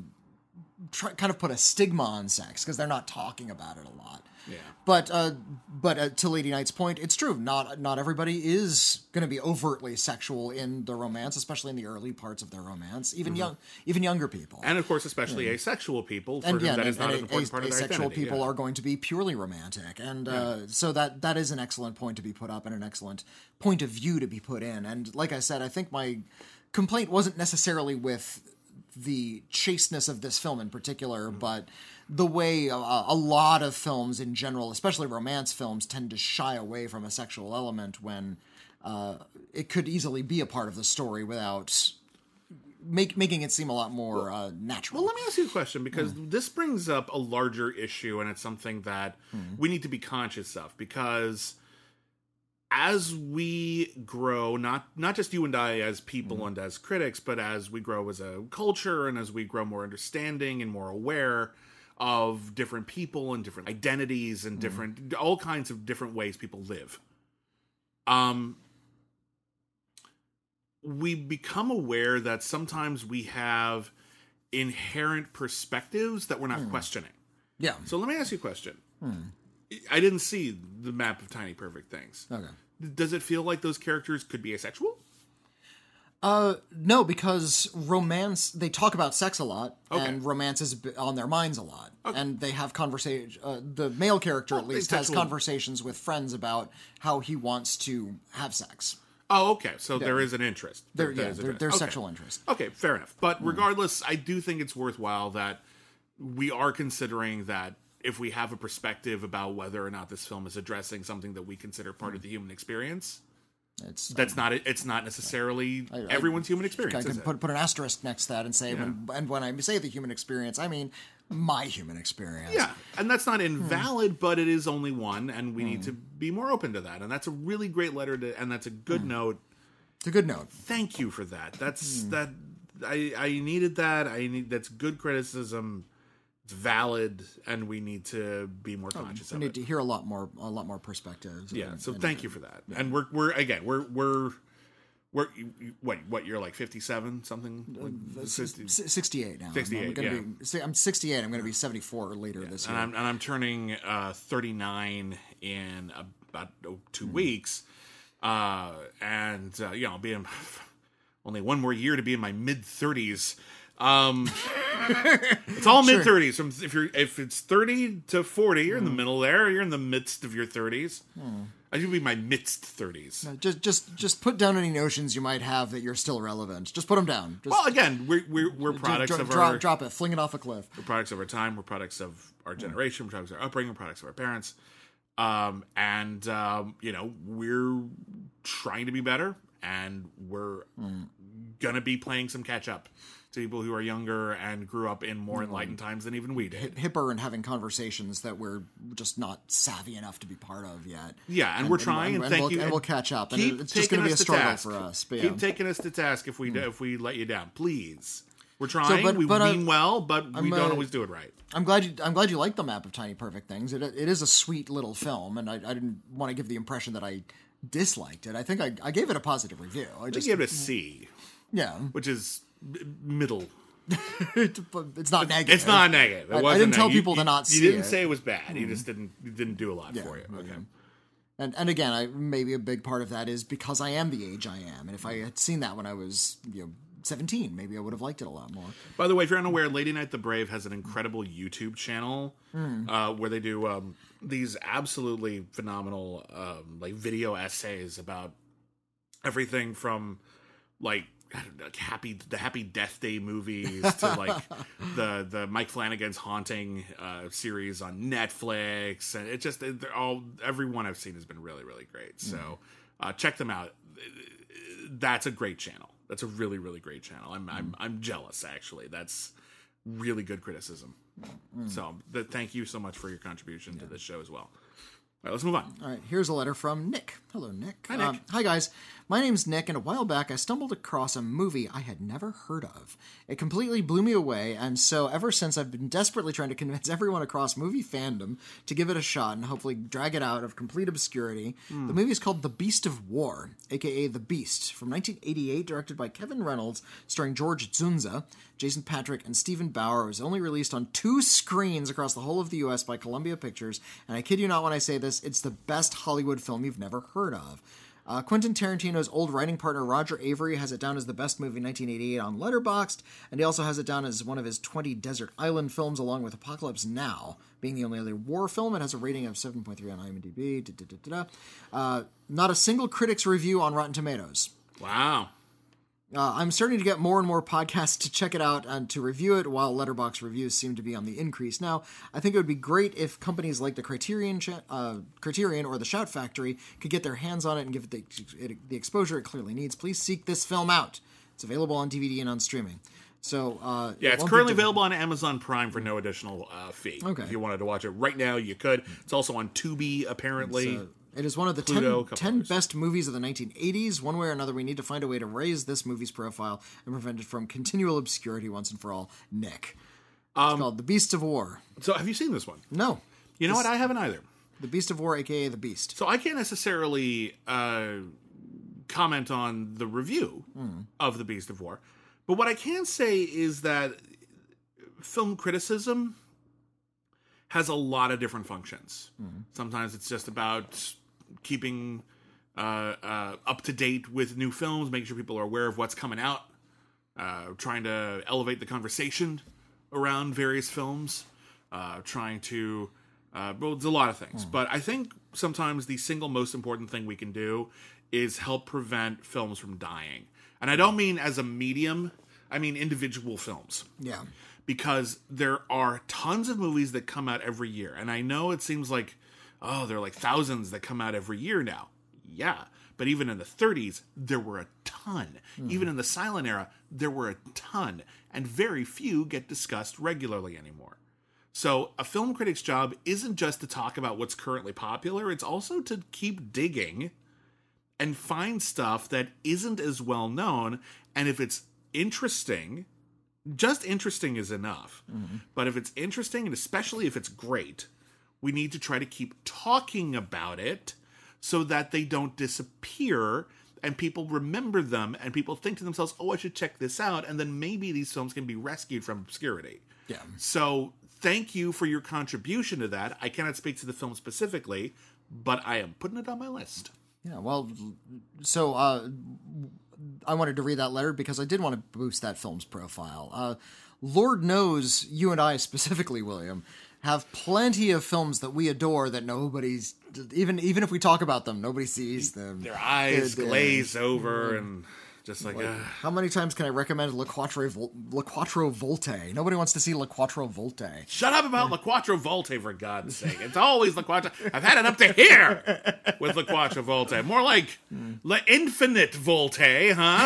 kind of put a stigma on sex because they're not talking about it a lot. Yeah. But to Lady Knight's point, it's true. Not everybody is going to be overtly sexual in the romance, especially in the early parts of their romance. Even younger people, and of course, especially asexual people. For whom that is not an important part of their identity. Asexual people are going to be purely romantic, and so that is an excellent point to be put up and an excellent point of view to be put in. And like I said, I think my complaint wasn't necessarily with the chasteness of this film in particular, but the way a lot of films in general, especially romance films, tend to shy away from a sexual element when it could easily be a part of the story without making it seem a lot more natural. Well, let me ask you a question, because this brings up a larger issue, and it's something that we need to be conscious of, because as we grow, not just you and I as people and as critics, but as we grow as a culture and as we grow more understanding and more aware of different people and different identities and different all kinds of different ways people live, we become aware that sometimes we have inherent perspectives that we're not questioning. Yeah. So let me ask you a question. I didn't see the map of Tiny Perfect Things. Okay. Does it feel like those characters could be asexual? No, because romance, they talk about sex a lot, and romance is on their minds a lot. Okay. And they have conversation. The male character, at least, has conversations with friends about how he wants to have sex. Oh, okay. So there is an interest. There's sexual interest. Okay, fair enough. But regardless, I do think it's worthwhile that we are considering that if we have a perspective about whether or not this film is addressing something that we consider part of the human experience, it's not necessarily everyone's human experience. I can put an asterisk next to that and say, when I say the human experience, I mean my human experience. Yeah, and that's not invalid, but it is only one, and we need to be more open to that. And that's a really great letter and that's a good note. It's a good note. Thank you for that. That's that. I needed that. That's good criticism. it's valid, and we need to be more conscious We of need it. to hear a lot more perspectives. Yeah. So thank you for that. Yeah. And we're what you're like 57 something? 68 now. 68. I'm 68. I'm going to be 74 later this year. And I'm turning 39 in about 2 weeks. I'll be in only one more year to be in my mid 30s. It's all mid 30s. If it's 30 to 40, you're in the middle there. You're in the midst of your 30s. I should be my midst 30s. No, just put down any notions you might have that you're still relevant. Just put them down. Well, again, we're products of our drop it, fling it off a cliff. We're products of our time. We're products of our generation. We're products of our upbringing. We're products of our parents. We're trying to be better, and we're gonna be playing some catch up to people who are younger and grew up in more enlightened times than even we did. Hipper and having conversations that we're just not savvy enough to be part of yet. Yeah, and we're trying, and thank you. And we'll catch up. And it's just going to be a struggle for us. But keep taking us to task if we let you down, please. We're trying. We mean well, but we don't always do it right. I'm glad you like the Map of Tiny Perfect Things. It is a sweet little film, and I didn't want to give the impression that I disliked it. I think I gave it a positive review. I just gave it a C. Yeah, which is middle. It's not negative. It's not negative. I didn't tell people to not see it. You didn't say it was bad. You just didn't do a lot for you. Okay. And again, maybe a big part of that is because I am the age I am, and if I had seen that when I was 17, maybe I would have liked it a lot more. By the way, if you're unaware, Lady Night the Brave has an incredible YouTube channel where they do these absolutely phenomenal video essays about everything from the Happy Death Day movies to the Mike Flanagan's Haunting series on Netflix, and every one I've seen has been really, really great. So check them out. That's a great channel. That's a really, really great channel. I'm jealous, actually. That's really good criticism. So thank you so much for your contribution to this show as well. All right, let's move on. All right, here's a letter from Nick. Hello, Nick. Hi, Nick. Hi, guys. My name's Nick, and a while back I stumbled across a movie I had never heard of. It completely blew me away, and so ever since I've been desperately trying to convince everyone across movie fandom to give it a shot and hopefully drag it out of complete obscurity. The movie is called The Beast of War, a.k.a. The Beast, from 1988, directed by Kevin Reynolds, starring George Zunza, Jason Patric, and Stephen Bauer. It was only released on 2 screens across the whole of the U.S. by Columbia Pictures, and I kid you not when I say this, it's the best Hollywood film you've never heard of. Quentin Tarantino's old writing partner Roger Avery has it down as the best movie 1988 on Letterboxd, and he also has it down as one of his 20 desert island films, along with Apocalypse Now, being the only other war film. It has a rating of 7.3 on IMDb. Not a single critic's review on Rotten Tomatoes. Wow. I'm starting to get more and more podcasts to check it out and to review it, while Letterboxd reviews seem to be on the increase now. I think it would be great if companies like the Criterion or the Shout Factory could get their hands on it and give it the exposure it clearly needs. Please seek this film out. It's available on DVD and on streaming. So it's currently available on Amazon Prime for no additional fee. Okay. If you wanted to watch it right now, you could. It's also on Tubi, apparently. It is one of the 10 best movies of the 1980s. One way or another, we need to find a way to raise this movie's profile and prevent it from continual obscurity once and for all. Nick. It's called The Beast of War. So have you seen this one? No. You know what? I haven't either. The Beast of War, a.k.a. The Beast. So I can't necessarily comment on the review of The Beast of War. But what I can say is that film criticism has a lot of different functions. Sometimes it's just about keeping up to date with new films, making sure people are aware of what's coming out, trying to elevate the conversation around various films, trying to... there's a lot of things. But I think sometimes the single most important thing we can do is help prevent films from dying. And I don't mean as a medium, I mean individual films. Yeah. Because there are tons of movies that come out every year. And I know it seems like, there are like thousands that come out every year now. Yeah. But even in the 30s, there were a ton. Even in the silent era, there were a ton. And very few get discussed regularly anymore. So a film critic's job isn't just to talk about what's currently popular. It's also to keep digging and find stuff that isn't as well known. And if it's interesting Just interesting is enough. But if it's interesting, and especially if it's great, we need to try to keep talking about it so that they don't disappear and people remember them and people think to themselves, oh, I should check this out. And then maybe these films can be rescued from obscurity. Yeah. So thank you for your contribution to that. I cannot speak to the film specifically, but I am putting it on my list. Yeah, well, so I wanted to read that letter because I did want to boost that film's profile. Lord knows you and I specifically, William, have plenty of films that we adore that nobody's, even if we talk about them, nobody sees them. Their eyes glaze over and just like... How many times can I recommend Le Quattro Volte? Nobody wants to see Le Quattro Volte. Shut up about Le Quattro Volte, for God's sake. It's always Le Quattro. I've had it up to here with Le Quattro Volte. More like Le Infinite Volte, huh?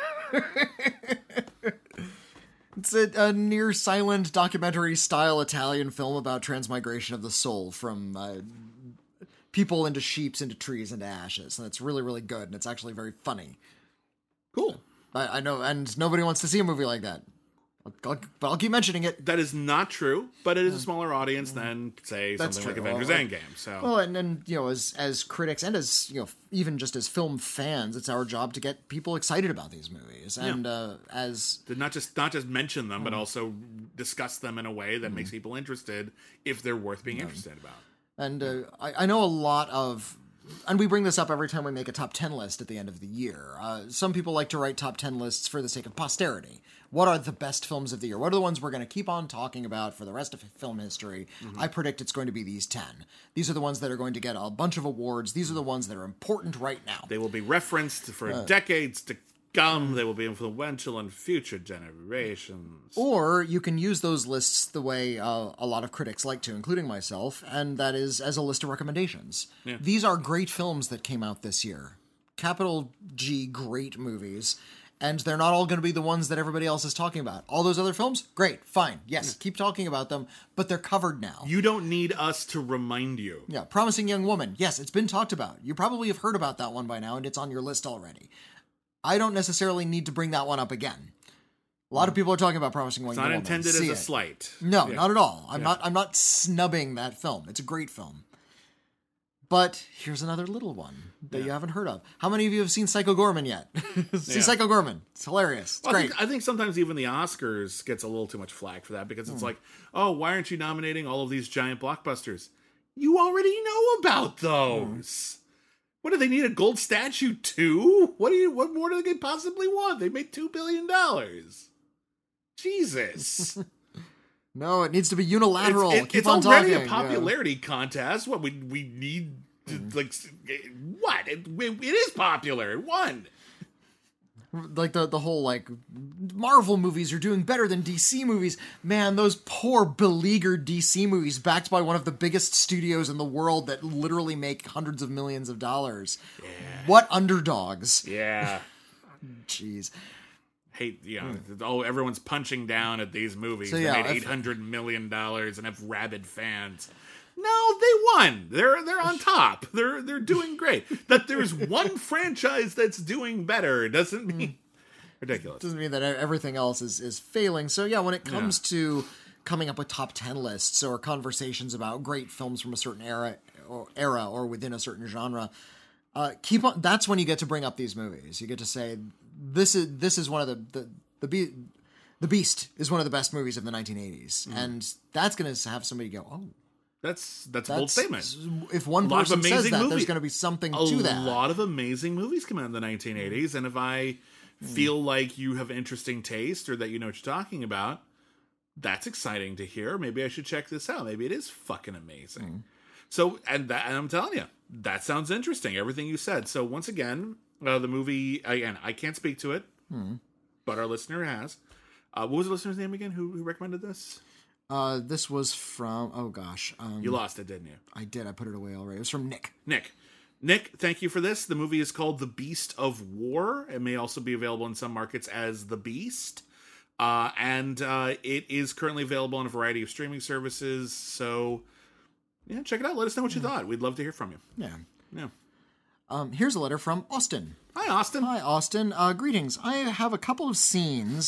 It's a near-silent documentary-style Italian film about transmigration of the soul from people into sheeps, into trees, into ashes. And it's really, really good, and it's actually very funny. Cool. I know, and nobody wants to see a movie like that. But I'll keep mentioning it. That is not true, but it is a smaller audience than, say, something like Avengers Endgame. So, well, and you know, as critics and as even just as film fans, it's our job to get people excited about these movies, and as to not just mention them, but also discuss them in a way that makes people interested if they're worth being interested about. And I know a lot of. And we bring this up every time we make a top 10 list at the end of the year. Some people like to write top 10 lists for the sake of posterity. What are the best films of the year? What are the ones we're going to keep on talking about for the rest of film history? I predict it's going to be these 10. These are the ones that are going to get a bunch of awards. These are the ones that are important right now. They will be referenced for decades to come. They will be influential in future generations. Or you can use those lists the way a lot of critics like to, including myself, and that is as a list of recommendations. Yeah. These are great films that came out this year. Capital G, great movies. And they're not all going to be the ones that everybody else is talking about. All those other films, great, fine. Yes, keep talking about them, but they're covered now. You don't need us to remind you. Yeah, Promising Young Woman. Yes, it's been talked about. You probably have heard about that one by now, and it's on your list already. I don't necessarily need to bring that one up again. A lot of people are talking about Promising Young Woman. It's not intended as a slight. No, not at all. I'm not snubbing that film. It's a great film. But here's another little one that you haven't heard of. How many of you have seen Psycho Gorman yet? See Psycho Gorman. It's hilarious. It's great. I think sometimes even the Oscars gets a little too much flack for that because it's like, oh, why aren't you nominating all of these giant blockbusters? You already know about those. What do they need, a gold statue too? What more do they possibly want? They made $2 billion. Jesus. No, it needs to be unilateral. It's already a popularity contest. What we need to, like, what? It is popular. It won. Like the whole, like, Marvel movies are doing better than DC movies. Man, those poor beleaguered DC movies backed by one of the biggest studios in the world that literally make hundreds of millions of dollars. Yeah. What underdogs. Yeah. Jeez. Hate, everyone's punching down at these movies. So, they made $800 million and have rabid fans. No, they won. They're on top. They're doing great. That there's one franchise that's doing better doesn't mean ridiculous. Doesn't mean that everything else is failing. So yeah, when it comes to coming up with top 10 lists or conversations about great films from a certain era or within a certain genre, keep on. That's when you get to bring up these movies. You get to say this is one of the Beast is one of the best movies of the 1980s, and that's going to have somebody go, oh. That's a bold statement. If one person says that, there's going to be something to that. A lot of amazing movies come out in the 1980s, and if I feel like you have interesting taste or that you know what you're talking about, that's exciting to hear. Maybe I should check this out. Maybe it is fucking amazing. So, and I'm telling you, that sounds interesting, everything you said. So once again, the movie, again, I can't speak to it, but our listener has. What was the listener's name again? Who recommended this? This was from, you lost it, didn't you? I did. I put it away already. It was from Nick. Nick, thank you for this. The movie is called The Beast of War. It may also be available in some markets as The Beast. And it is currently available on a variety of streaming services. So, yeah, check it out. Let us know what you thought. We'd love to hear from you. Yeah. Here's a letter from Austin. Hi, Austin. Hi, Austin. Greetings. I have a couple of scenes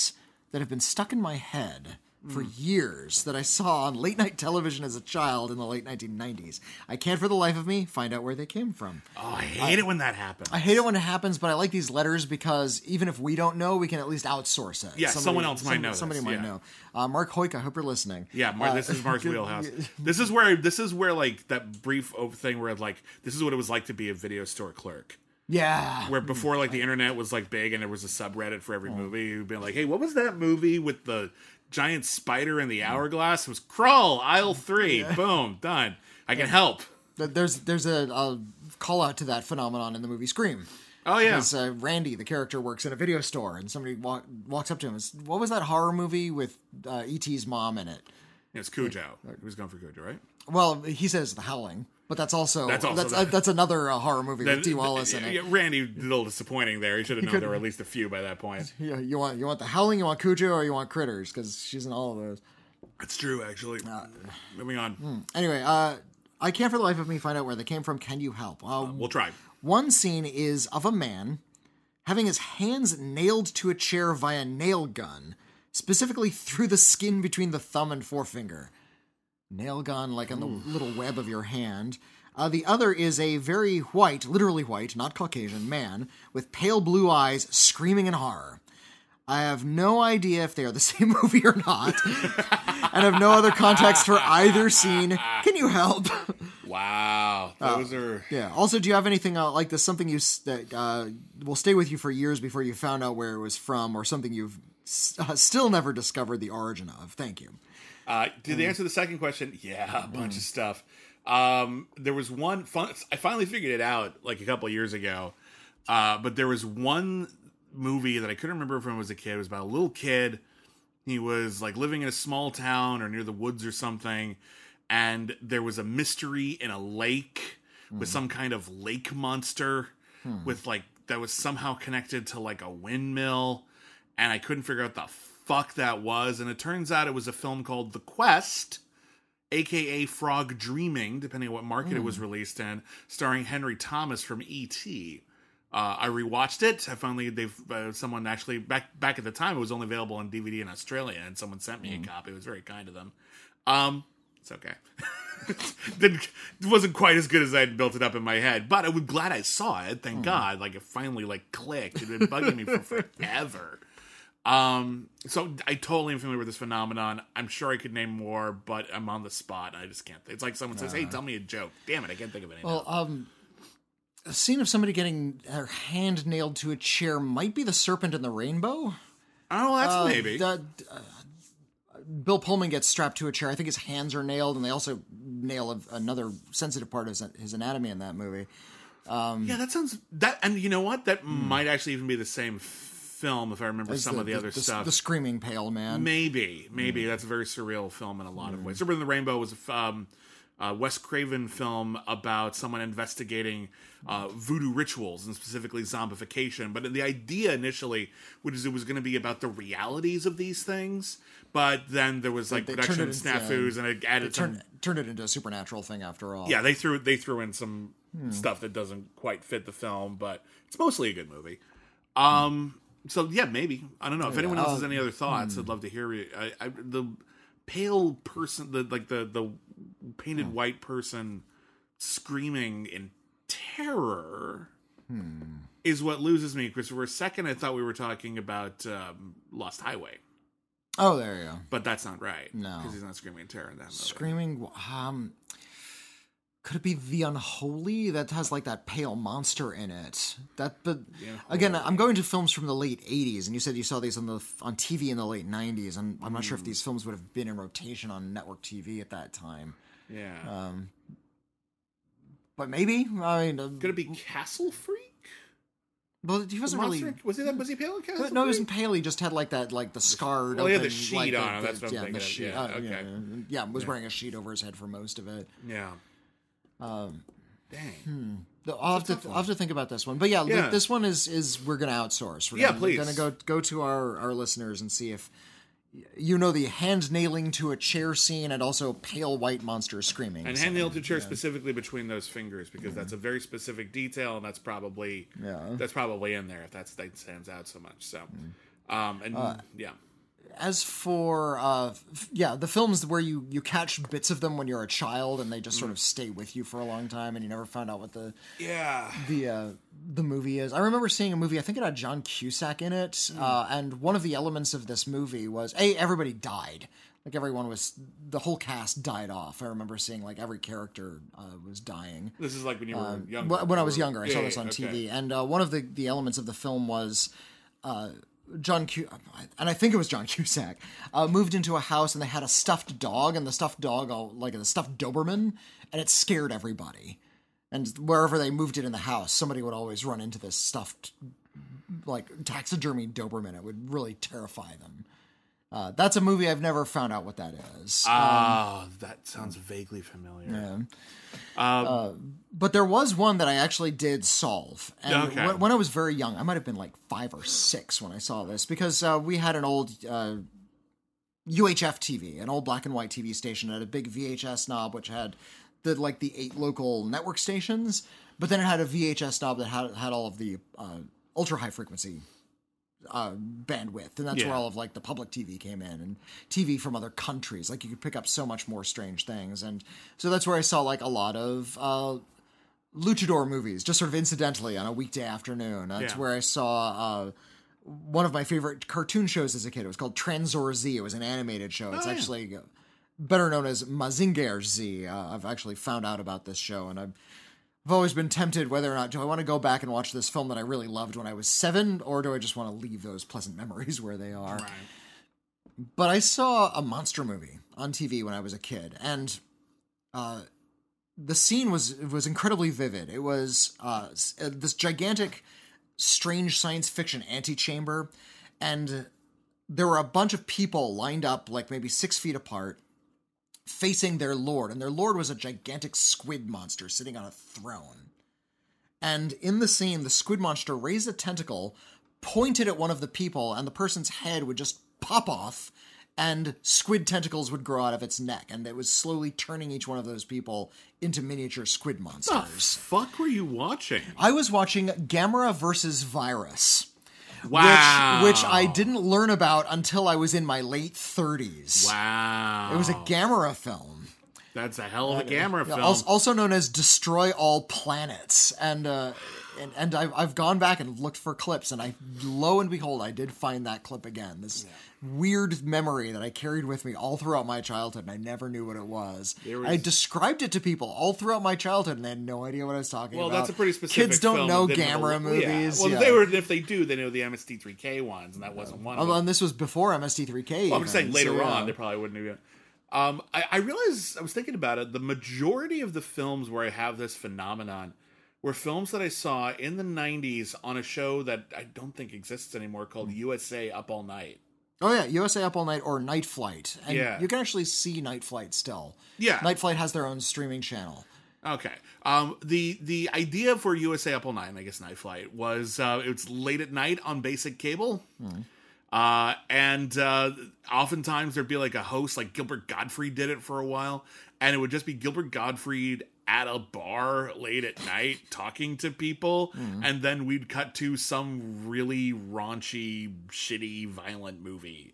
that have been stuck in my head for years that I saw on late night television as a child in the late 1990s. I can't for the life of me find out where they came from. Oh, I hate it when that happens. I hate it when it happens, but I like these letters because even if we don't know, we can at least outsource it. Yeah, someone else might know. Somebody might know. Mark Hoyk, I hope you're listening. Yeah, this is Mark's wheelhouse. This is where like that brief thing where like this is what it was like to be a video store clerk. Yeah. Where before like the internet was like big and there was a subreddit for every movie, you'd be like, hey, what was that movie with the giant spider in the hourglass? It was Krull, aisle 3. Boom, done. I can help. There's a call out to that phenomenon in the movie Scream. Oh yeah, because Randy, the character, works in a video store, and somebody walks up to him. What was that horror movie with E.T.'s mom in it? It's Cujo. He was going for Cujo, right? Well, he says The Howling, but that's another horror movie with Dee Wallace in it. Yeah, Randy, a little disappointing there. He should have known there were at least a few by that point. Yeah, you want The Howling, you want Cujo, or you want Critters? Because she's in all of those. It's true, actually. Moving on. Anyway, I can't for the life of me find out where they came from. Can you help? We'll try. One scene is of a man having his hands nailed to a chair via nail gun, specifically through the skin between the thumb and forefinger. Nail gun like on the little web of your hand. The other is a very white, literally white, not Caucasian, man with pale blue eyes screaming in horror. I have no idea if they are the same movie or not, and have no other context for either scene. Can you help? Wow, those are... Yeah. Also, do you have anything like this, something that will stay with you for years before you found out where it was from, or something you've still never discovered the origin of? Thank you. Did they answer the second question? Yeah, a bunch of stuff. There was one... I finally figured it out like a couple of years ago, but there was one movie that I couldn't remember from when I was a kid. It was about a little kid. He was like living in a small town or near the woods or something, and there was a mystery in a lake with some kind of lake monster with like that was somehow connected to like a windmill, and I couldn't figure out the fuck that was. And it turns out it was a film called The Quest, aka Frog Dreaming, depending on what market it was released in, starring Henry Thomas from E.T. I rewatched it. I finally someone actually back at the time it was only available on DVD in Australia, and someone sent me a copy. It was very kind of them. It's okay. It wasn't quite as good as I'd built it up in my head, but I was glad I saw it. Thank God. Like it finally like clicked. It had been bugging me for forever. So I totally am familiar with this phenomenon. I'm sure I could name more, but I'm on the spot. I just can't. It's like someone says, "Hey, tell me a joke." Damn it, I can't think of any. Well, a scene of somebody getting their hand nailed to a chair might be The Serpent and the Rainbow. Oh, that's maybe. Bill Pullman gets strapped to a chair. I think his hands are nailed, and they also nail another sensitive part of his anatomy in that movie. Yeah, that sounds... And you know what? That might actually even be the same film, if I remember some of the other stuff. The Screaming Pale Man. Maybe. That's a very surreal film in a lot of ways. Serpent and the Rainbow was a Wes Craven film about someone investigating voodoo rituals and specifically zombification. But the idea initially was it was going to be about the realities of these things. But then there was like production snafus, and it added turned it into a supernatural thing after all. Yeah, they threw in some stuff that doesn't quite fit the film, but it's mostly a good movie. So yeah, maybe I don't know if anyone else has any other thoughts. I'd love to hear you. The pale person, the painted white person screaming in terror is what loses me. Because for a second, I thought we were talking about Lost Highway. Oh, there you go. But that's not right. No, because he's not screaming in terror in that movie. Screaming. Could it be The Unholy that has like that pale monster in it? Again, I'm going to films from the late '80s, and you said you saw these on TV in the late '90s. I'm not sure if these films would have been in rotation on network TV at that time. Yeah, but maybe. I mean, could it be Castle Freak? Well, he wasn't really. Was he pale in Castle Freak? No, he wasn't pale. He just had like that, like the scarred. Well, he had the sheet on. That's what I'm thinking. The sheet. Okay. Was wearing a sheet over his head for most of it. Yeah. Dang. I'll have to think about this one. But yeah. This one is we're going to outsource. We're going to go to our listeners and see if you know the hand nailing to a chair scene and also pale white monster screaming. And hand nailed to a chair specifically between those fingers, because that's a very specific detail, and that's probably in there if that stands out so much. So, as for the films where you catch bits of them when you're a child and they just sort of stay with you for a long time and you never found out what the movie is. I remember seeing a movie, I think it had John Cusack in it, and one of the elements of this movie was everybody died. Like the whole cast died off. I remember seeing like every character was dying. This is like when you were younger. When I was younger, I saw this on TV, and one of the elements of the film was and I think it was John Cusack, moved into a house and they had a stuffed dog, and the stuffed dog, like a stuffed Doberman, and it scared everybody. And wherever they moved it in the house, somebody would always run into this stuffed, like, taxidermy Doberman. It would really terrify them. That's a movie I've never found out what that is. That sounds vaguely familiar. Yeah. But there was one that I actually did solve. And when I was very young, I might have been like 5 or 6 when I saw this, because we had an old UHF TV, an old black and white TV station, had a big VHS knob, which had the 8 local network stations, but then it had a VHS knob that had all of the ultra high frequency bandwidth, and that's where all of like the public TV came in, and TV from other countries. Like, you could pick up so much more strange things, and so that's where I saw like a lot of luchador movies, just sort of incidentally on a weekday afternoon. That's where I saw one of my favorite cartoon shows as a kid. It was called Transor Z. It was an animated show. It's actually better known as Mazinger Z. I've actually found out about this show, and I've always been tempted whether or not, do I want to go back and watch this film that I really loved when I was 7, or do I just want to leave those pleasant memories where they are? Right. But I saw a monster movie on TV when I was a kid, and the scene was incredibly vivid. It was this gigantic, strange science fiction antechamber, and there were a bunch of people lined up, like maybe 6 feet apart, facing their lord, and their lord was a gigantic squid monster sitting on a throne. And in the scene, the squid monster raised a tentacle, pointed at one of the people, and the person's head would just pop off, and squid tentacles would grow out of its neck, and it was slowly turning each one of those people into miniature squid monsters. What the fuck were you watching? I was watching Gamera vs. Virus. Wow. Which I didn't learn about until I was in my late 30s. Wow. It was a Gamera film. That's a hell of a Gamera film. Also known as Destroy All Planets. And I've gone back and looked for clips, and lo and behold, I did find that clip again. This weird memory that I carried with me all throughout my childhood, and I never knew what it was. I described it to people all throughout my childhood, and they had no idea what I was talking about. Well, that's a pretty specific Kids don't film know Gamera movies. Well, if they do, they know the MST3K ones, and that wasn't one of them. And this was before MST3K. Well, I'm just saying later on, they probably wouldn't have. I realized, I was thinking about it, the majority of the films where I have this phenomenon were films that I saw in the 90s on a show that I don't think exists anymore called USA Up All Night. Oh yeah, USA Up All Night or Night Flight. And you can actually see Night Flight still. Yeah. Night Flight has their own streaming channel. Okay. The idea for USA Up All Night, and I guess Night Flight, was it's late at night on basic cable. And oftentimes there'd be like a host, like Gilbert Gottfried did it for a while, and it would just be Gilbert Gottfried at a bar late at night talking to people, and then we'd cut to some really raunchy, shitty, violent movie.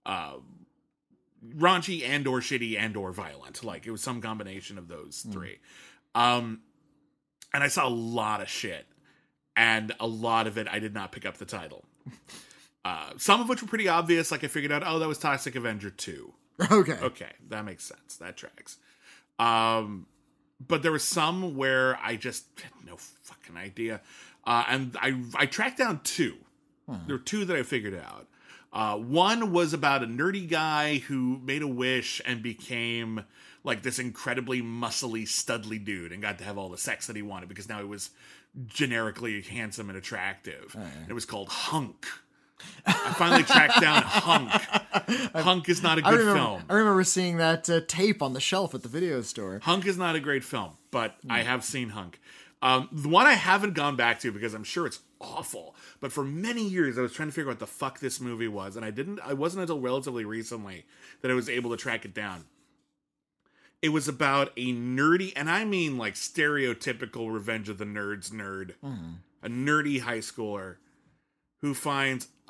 Raunchy and or shitty and or violent. Like, it was some combination of those three. And I saw a lot of shit, and a lot of it I did not pick up the title. Some of which were pretty obvious, like I figured out, oh, that was Toxic Avenger 2. Okay, that makes sense. That tracks. But there was some where I just had no fucking idea. And I tracked down 2. There were 2 that I figured out. One was about a nerdy guy who made a wish and became like this incredibly muscly, studly dude and got to have all the sex that he wanted because now he was generically handsome and attractive. And it was called Hunk. I finally tracked down Hunk. Hunk is not a good film. I remember seeing that tape on the shelf at the video store. Hunk is not a great film, but I have seen Hunk. The one I haven't gone back to because I'm sure it's awful, but for many years I was trying to figure out what the fuck this movie was, and I wasn't until relatively recently that I was able to track it down. It was about a nerdy, and I mean like stereotypical Revenge of the Nerds nerd, a nerdy high schooler who finds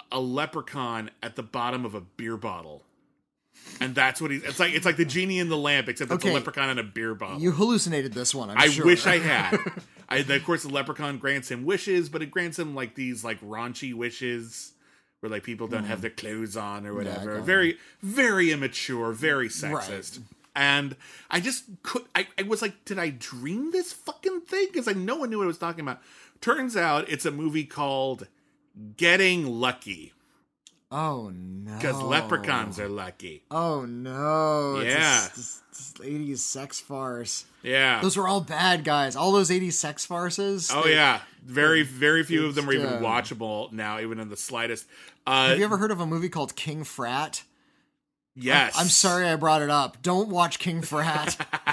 a leprechaun at the bottom of a beer bottle. And that's what it's like the genie in the lamp, except it's a leprechaun in a beer bottle. You hallucinated this one, I'm sure. I wish I had. Of course, the leprechaun grants him wishes, but it grants him like these like raunchy wishes where like people don't have their clothes on or whatever. Yeah, very, very immature, very sexist. Right. And I just I was like, did I dream this fucking thing? Because no one knew what I was talking about. Turns out it's a movie called Getting Lucky. Oh, no. Because leprechauns are lucky. Oh, no. Yeah. It's this 80s sex farce. Yeah. Those were all bad guys. All those 80s sex farces. Oh, yeah. Very, very few of them are even watchable now, even in the slightest. Have you ever heard of a movie called King Frat? Yes. I'm sorry I brought it up. Don't watch King Frat.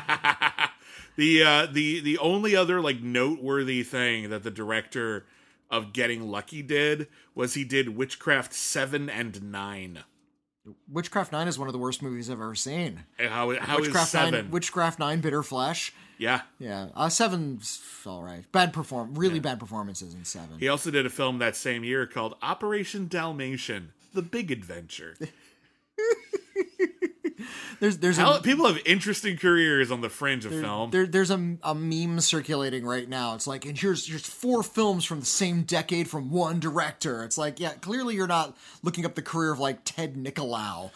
The only other like noteworthy thing that the director of Getting Lucky did was he did Witchcraft 7 and 9. Witchcraft 9 is one of the worst movies I've ever seen. And how is 7? Witchcraft 9, Bitter Flesh. Yeah. Yeah. 7's all right. Bad performances in 7. He also did a film that same year called Operation Dalmatian: The Big Adventure. People have interesting careers on the fringe of film. There's a meme circulating right now. It's like, and here's 4 films from the same decade from one director. It's like, yeah, clearly you're not looking up the career of like Ted Nicolau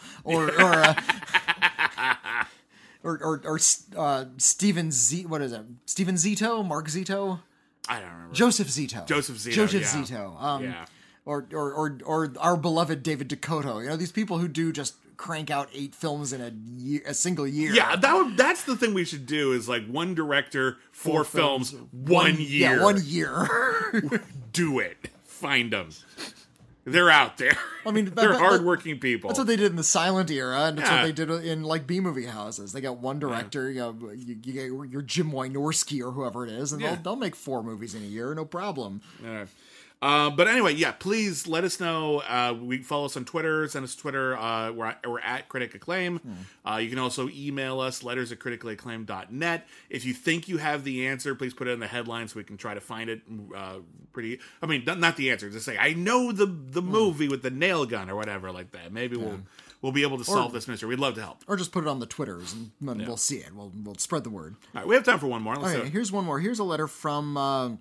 or Steven Z. What is it? Steven Zito? Mark Zito? I don't remember. Joseph Zito. Zito. Yeah. Or our beloved David Dakota. You know, these people who do just crank out 8 films in a single year. Yeah, that's the thing we should do is like one director, 4 films, 1 year. Yeah, 1 year. Do it. Find them. They're out there. I mean, they're hardworking people. That's what they did in the silent era, and that's what they did in like B-movie houses. They got one director, you get your Jim Wynorski or whoever it is, and they'll make 4 movies in a year, no problem. Yeah. But anyway, yeah, please let us know. Follow us on Twitter. Send us Twitter. We're at Critic Acclaim. You can also email us, letters@criticallyacclaim.net. If you think you have the answer, please put it in the headline so we can try to find it not the answer. Just say, I know the movie with the nail gun or whatever like that. Maybe we'll be able to solve this mystery. We'd love to help. Or just put it on the Twitters and we'll see it. We'll spread the word. All right, we have time for one more. Here's one more. Here's a letter from...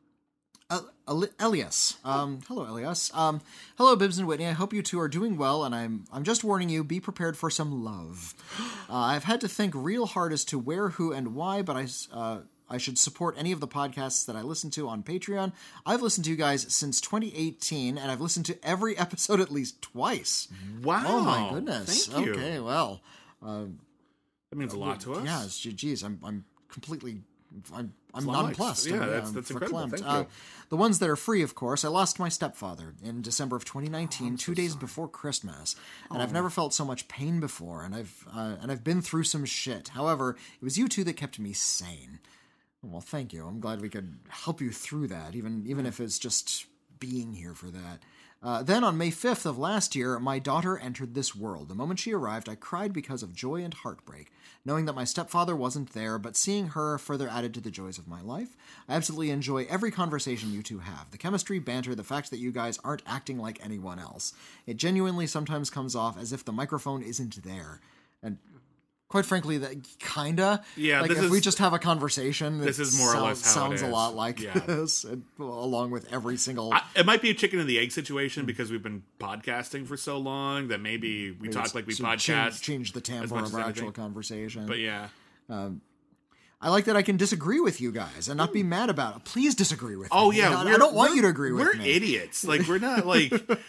Elias. Hello, Elias. Hello, Bibbs and Whitney. I hope you two are doing well, and I'm just warning you, be prepared for some love. I've had to think real hard as to where, who, and why, but I should support any of the podcasts that I listen to on Patreon. I've listened to you guys since 2018, and I've listened to every episode at least twice. Wow. Oh, my goodness. Thank you. Okay, well. That means a lot to us. Yeah, geez, I'm completely... I'm nonplussed. Yeah, that's incredible. Thank you. The ones that are free, of course. I lost my stepfather in December of 2019, 2 days before Christmas, and I've never felt so much pain before. And I've been through some shit. However, it was you two that kept me sane. Well, thank you. I'm glad we could help you through that, even if it's just being here for that. Then on May 5th of last year, my daughter entered this world. The moment she arrived, I cried because of joy and heartbreak, knowing that my stepfather wasn't there, but seeing her further added to the joys of my life. I absolutely enjoy every conversation you two have. The chemistry, banter, the fact that you guys aren't acting like anyone else. It genuinely sometimes comes off as if the microphone isn't there. And quite frankly, that kinda. Yeah, like if we just have a conversation, this is more or less how sounds it is. A lot like this, along with every single. It might be a chicken and the egg situation because we've been podcasting for so long that maybe we talk like we podcast. Change the timbre of our actual conversation. But yeah. I like that I can disagree with you guys and not be mad about it. Please disagree with me. Oh yeah, I don't want you to agree with me. We're idiots. Like we're not like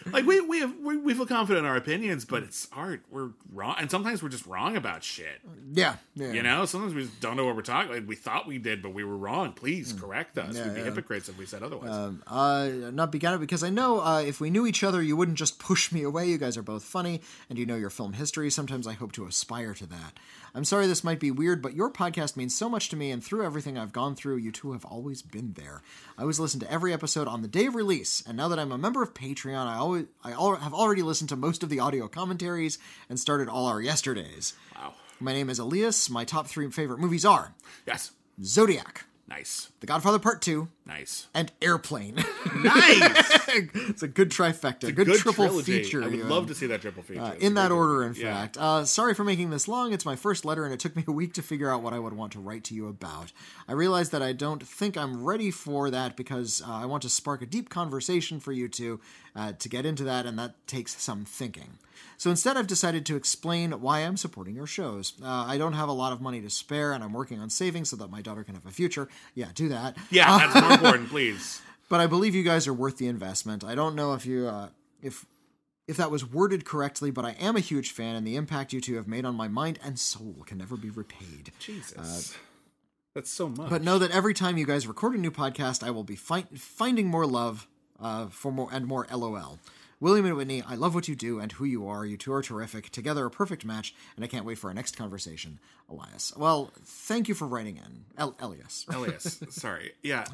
we feel confident in our opinions, but it's art. We're wrong, and sometimes we're just wrong about shit. Yeah. You know, sometimes we just don't know what we're talking. Like we thought we did, but we were wrong. Please correct us. We'd be hypocrites if we said otherwise. Not begun because I know if we knew each other, you wouldn't just push me away. You guys are both funny, and you know your film history. Sometimes I hope to aspire to that. I'm sorry this might be weird, but your podcast means so much to me, and through everything I've gone through, you two have always been there. I always listen to every episode on the day of release, and now that I'm a member of Patreon, I have already listened to most of the audio commentaries and started all our yesterdays. Wow. My name is Elias. My top 3 favorite movies are... Yes. Zodiac. Nice. The Godfather Part 2, Nice. and Airplane. Nice! It's a good trifecta. Good triple trilogy. feature. I would love to see that triple feature. In that order, in Yeah. fact. Sorry for making this long. It's my first letter, and it took me a week to figure out what I would want to write to you about. I realize that I don't think I'm ready for that because I want to spark a deep conversation for you two to get into that, and that takes some thinking. So instead, I've decided to explain why I'm supporting your shows. I don't have a lot of money to spare, and I'm working on saving so that my daughter can have a future. Yeah, do that. Yeah, that's more important, please. But I believe you guys are worth the investment. I don't know if you if that was worded correctly, but I am a huge fan, and the impact you two have made on my mind and soul can never be repaid. Jesus. That's so much. But know that every time you guys record a new podcast, I will be finding more love for more and more LOL. William and Whitney, I love what you do and who you are. You two are terrific. Together, a perfect match, and I can't wait for our next conversation. Elias. Well, thank you for writing in. Elias. Elias. Sorry. Yeah.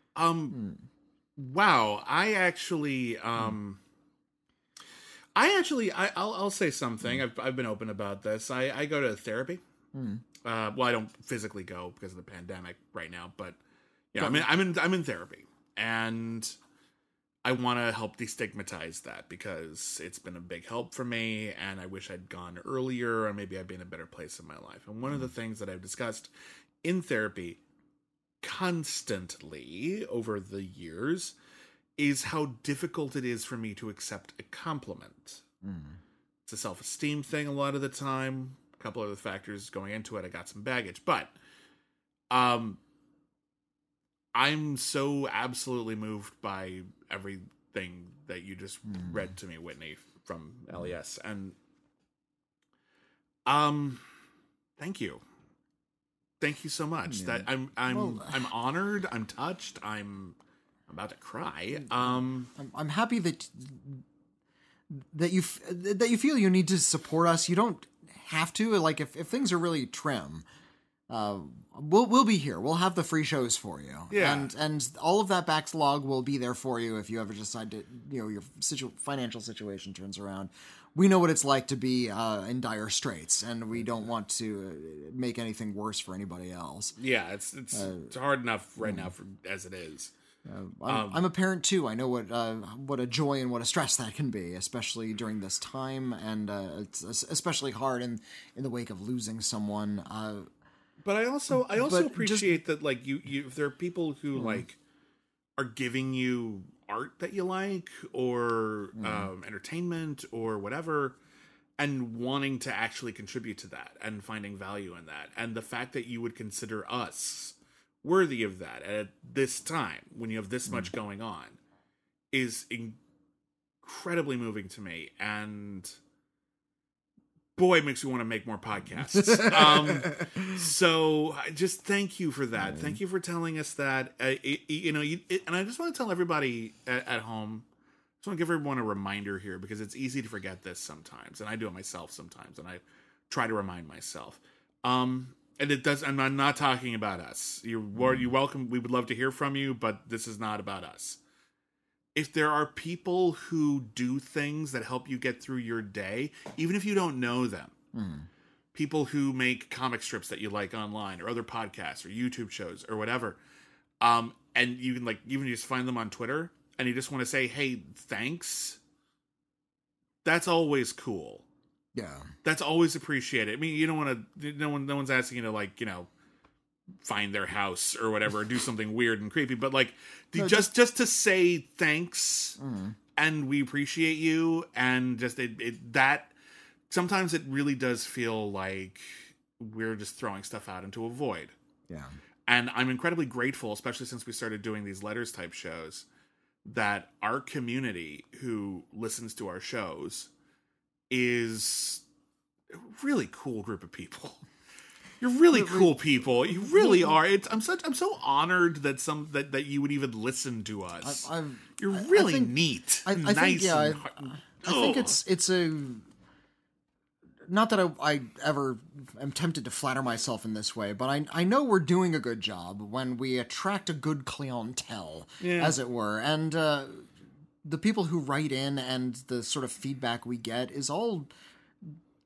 Wow. I'll say something. I've been open about this. I go to therapy. Well, I don't physically go because of the pandemic right now, but yeah, I'm in therapy, and I want to help destigmatize that because it's been a big help for me, and I wish I'd gone earlier, or maybe I'd be in a better place in my life. And one of the things that I've discussed in therapy constantly over the years is how difficult it is for me to accept a compliment. It's a self-esteem thing a lot of the time. A couple other factors going into it. I got some baggage, but I'm so absolutely moved by everything that you just read to me, Whitney, from LES, and thank you so much. That I'm honored. I'm touched. I'm about to cry. I'm happy that you feel you need to support us. You don't have to. Like if things are really trim, we'll be here. We'll have the free shows for you. Yeah. And all of that backlog will be there for you if you ever decide to, your financial situation turns around. We know what it's like to be in dire straits, and we don't want to make anything worse for anybody else. Yeah, it's hard enough right now as it is. I'm a parent too. I know what a joy and what a stress that can be, especially during this time, and it's especially hard in the wake of losing someone. But I also appreciate that, like, you if there are people who like are giving you art that you like, or entertainment or whatever, and wanting to actually contribute to that and finding value in that, and the fact that you would consider us worthy of that at this time when you have this much going on is incredibly moving to me, and boy, it makes me want to make more podcasts. So just thank you for that. Thank you for telling us that. And I just want to tell everybody at home, I just want to give everyone a reminder here, because it's easy to forget this sometimes, and I do it myself sometimes, and I try to remind myself. And it does. And I'm not talking about us. You're welcome. We would love to hear from you, but this is not about us. If there are people who do things that help you get through your day, even if you don't know them, people who make comic strips that you like online, or other podcasts or YouTube shows or whatever, and you can even just find them on Twitter, and you just want to say, "Hey, thanks." That's always cool. Yeah, that's always appreciated. I mean, you don't want to. No one's asking you to find their house or whatever, or do something weird and creepy. But just to say thanks, and we appreciate you, and just that sometimes it really does feel like we're just throwing stuff out into a void. Yeah, and I'm incredibly grateful, especially since we started doing these letters type shows, that our community who listens to our shows is a really cool group of people. You're really cool people. You really are. I'm so honored that you would even listen to us. You're really neat. I think it's a, not that I ever am tempted to flatter myself in this way, but I know we're doing a good job when we attract a good clientele, as it were, and the people who write in and the sort of feedback we get is all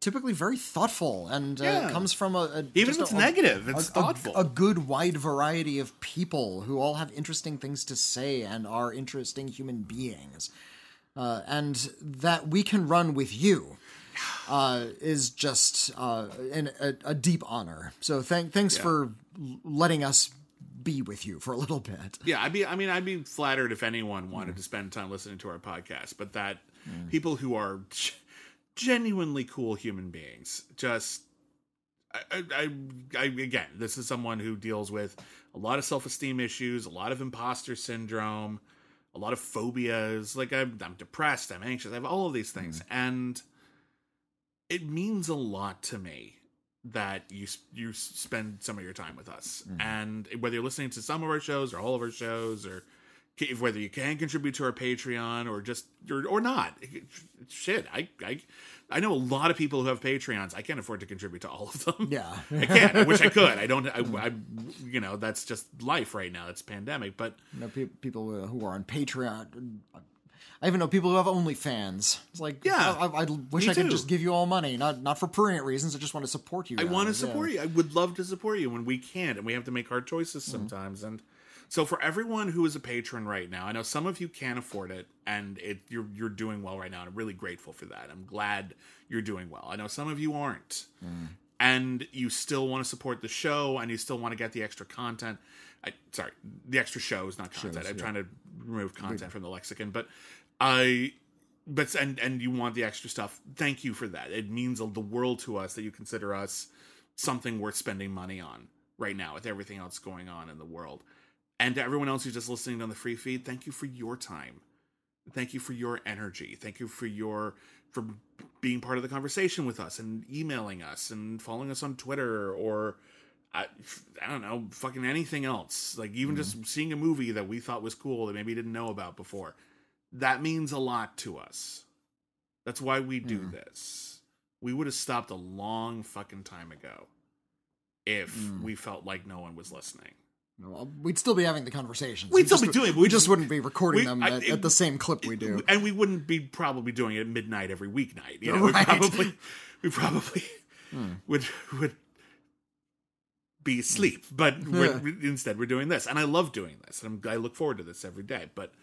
typically very thoughtful and comes from even if it's negative, it's thoughtful. A good wide variety of people who all have interesting things to say and are interesting human beings. And that we can run with you is just a deep honor. So thanks for letting us be with you for a little bit. Yeah, I'd be flattered if anyone wanted to spend time listening to our podcast, but that people who are genuinely cool human beings, just I again, this is someone who deals with a lot of self-esteem issues, a lot of imposter syndrome, a lot of phobias. Like I'm depressed, I'm anxious, I have all of these things, and it means a lot to me that you spend some of your time with us, and whether you're listening to some of our shows or all of our shows, or whether you can contribute to our Patreon or just or not. Shit, I know a lot of people who have Patreons. I can't afford to contribute to all of them. Yeah, I can't. I wish I could. I don't. I that's just life right now. It's pandemic, but people who are on Patreon. I even know people who have OnlyFans. It's like, I wish I could just give you all money, not for prurient reasons. I just want to support you guys. I want to support you. I would love to support you when we can't, and we have to make hard choices sometimes. And so for everyone who is a patron right now, I know some of you can't afford it, and you're doing well right now, and I'm really grateful for that. I'm glad you're doing well. I know some of you aren't, and you still want to support the show, and you still want to get the extra content. The extra shows, not content. I'm trying to remove content from the lexicon, but you want the extra stuff. Thank you for that. It means the world to us that you consider us something worth spending money on right now with everything else going on in the world. And to everyone else who's just listening on the free feed, thank you for your time. Thank you for your energy. Thank you for being part of the conversation with us and emailing us and following us on Twitter or I don't know, fucking anything else. Like even just seeing a movie that we thought was cool that maybe didn't know about before. That means a lot to us. That's why we do this. We would have stopped a long fucking time ago if we felt like no one was listening. Well, we'd still be having the conversations. We'd still be doing it. We just wouldn't be recording them at the same clip we do. And we wouldn't be probably doing it at midnight every weeknight. You know, right. we probably would be asleep. But instead we're doing this. And I love doing this. And I look forward to this every day. But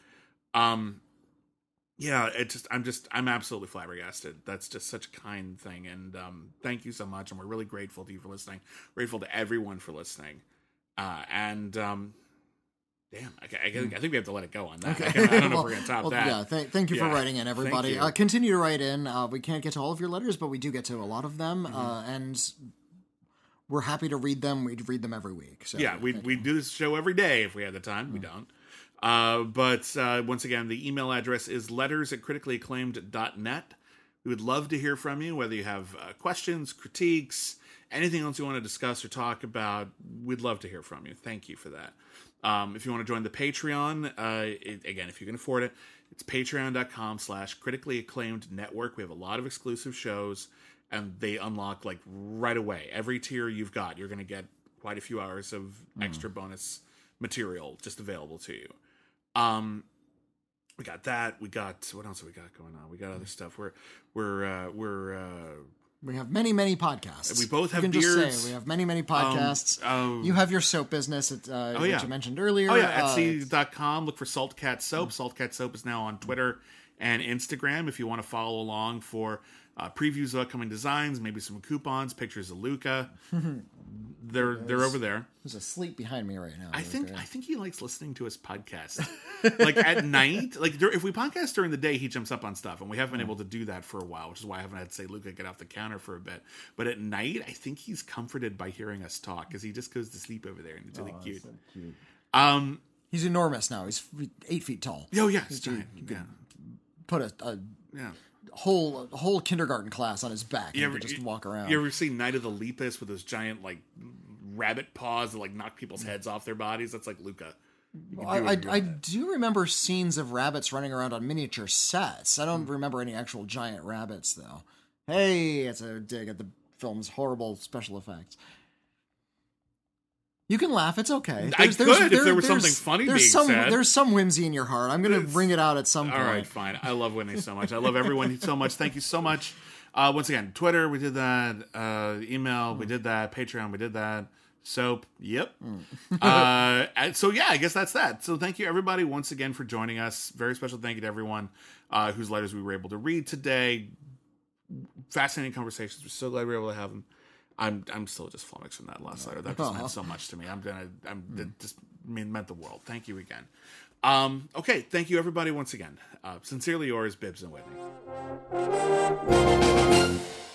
yeah, I'm absolutely flabbergasted. That's just such a kind thing. And thank you so much. And we're really grateful to you for listening. Grateful to everyone for listening. Damn, I think we have to let it go on that. Okay. I don't know if we're going to top that. Yeah, thank you for writing in, everybody. Continue to write in. We can't get to all of your letters, but we do get to a lot of them, and we're happy to read them. We read them every week. So yeah, we do this show every day if we had the time. We don't. But once again, the email address is letters@criticallyacclaimed.net. We would love to hear from you, whether you have questions, critiques, anything else you want to discuss or talk about. We'd love to hear from you. Thank you for that. If you want to join the Patreon, again, if you can afford it, it's patreon.com/criticallyacclaimed-network. We have a lot of exclusive shows, and they unlock like right away. Every tier you've got, you're going to get quite a few hours of extra bonus material just available to you. We got that. We got, what else have we got going on? We got other stuff. We have many podcasts. We both have beards. Just say, we have many podcasts. You have your soap business, which you mentioned earlier. Oh, yeah, Etsy.com. Look for Salt Cat Soap. Salt Cat Soap is now on Twitter and Instagram if you want to follow along for previews of upcoming designs, maybe some coupons, pictures of Luca. They're over there. There's a sleep behind me right now. I think he likes listening to his podcast. Like at night, like if we podcast during the day, he jumps up on stuff, and we haven't been able to do that for a while, which is why I haven't had to say, Luca, get off the counter for a bit. But at night, I think he's comforted by hearing us talk because he just goes to sleep over there, and it's really cute. So cute. He's enormous now. He's 8 feet tall. Oh yeah, he's giant. Yeah. Put a whole kindergarten class on his back and could just walk around. You ever see Night of the Lepus with those giant like rabbit paws that like knock people's heads off their bodies? That's like Luca. I do remember scenes of rabbits running around on miniature sets. I don't remember any actual giant rabbits though. Hey, it's a dig at the film's horrible special effects. You can laugh. It's okay. If there was something funny being said. There's some whimsy in your heart. I'm going to bring it out at some point. All right, fine. I love Whitney so much. I love everyone so much. Thank you so much Once again, Twitter, we did that. Email, we did that. Patreon, we did that. Soap, yep. And so yeah, I guess that's that. So thank you everybody once again for joining us. Very special thank you to everyone whose letters we were able to read today. Fascinating conversations. We're so glad we were able to have them. I'm still just flummoxed from that last letter. That just meant so much to me. It just meant the world. Thank you again. Okay, thank you everybody once again. Sincerely yours, Bibbs and Whitney.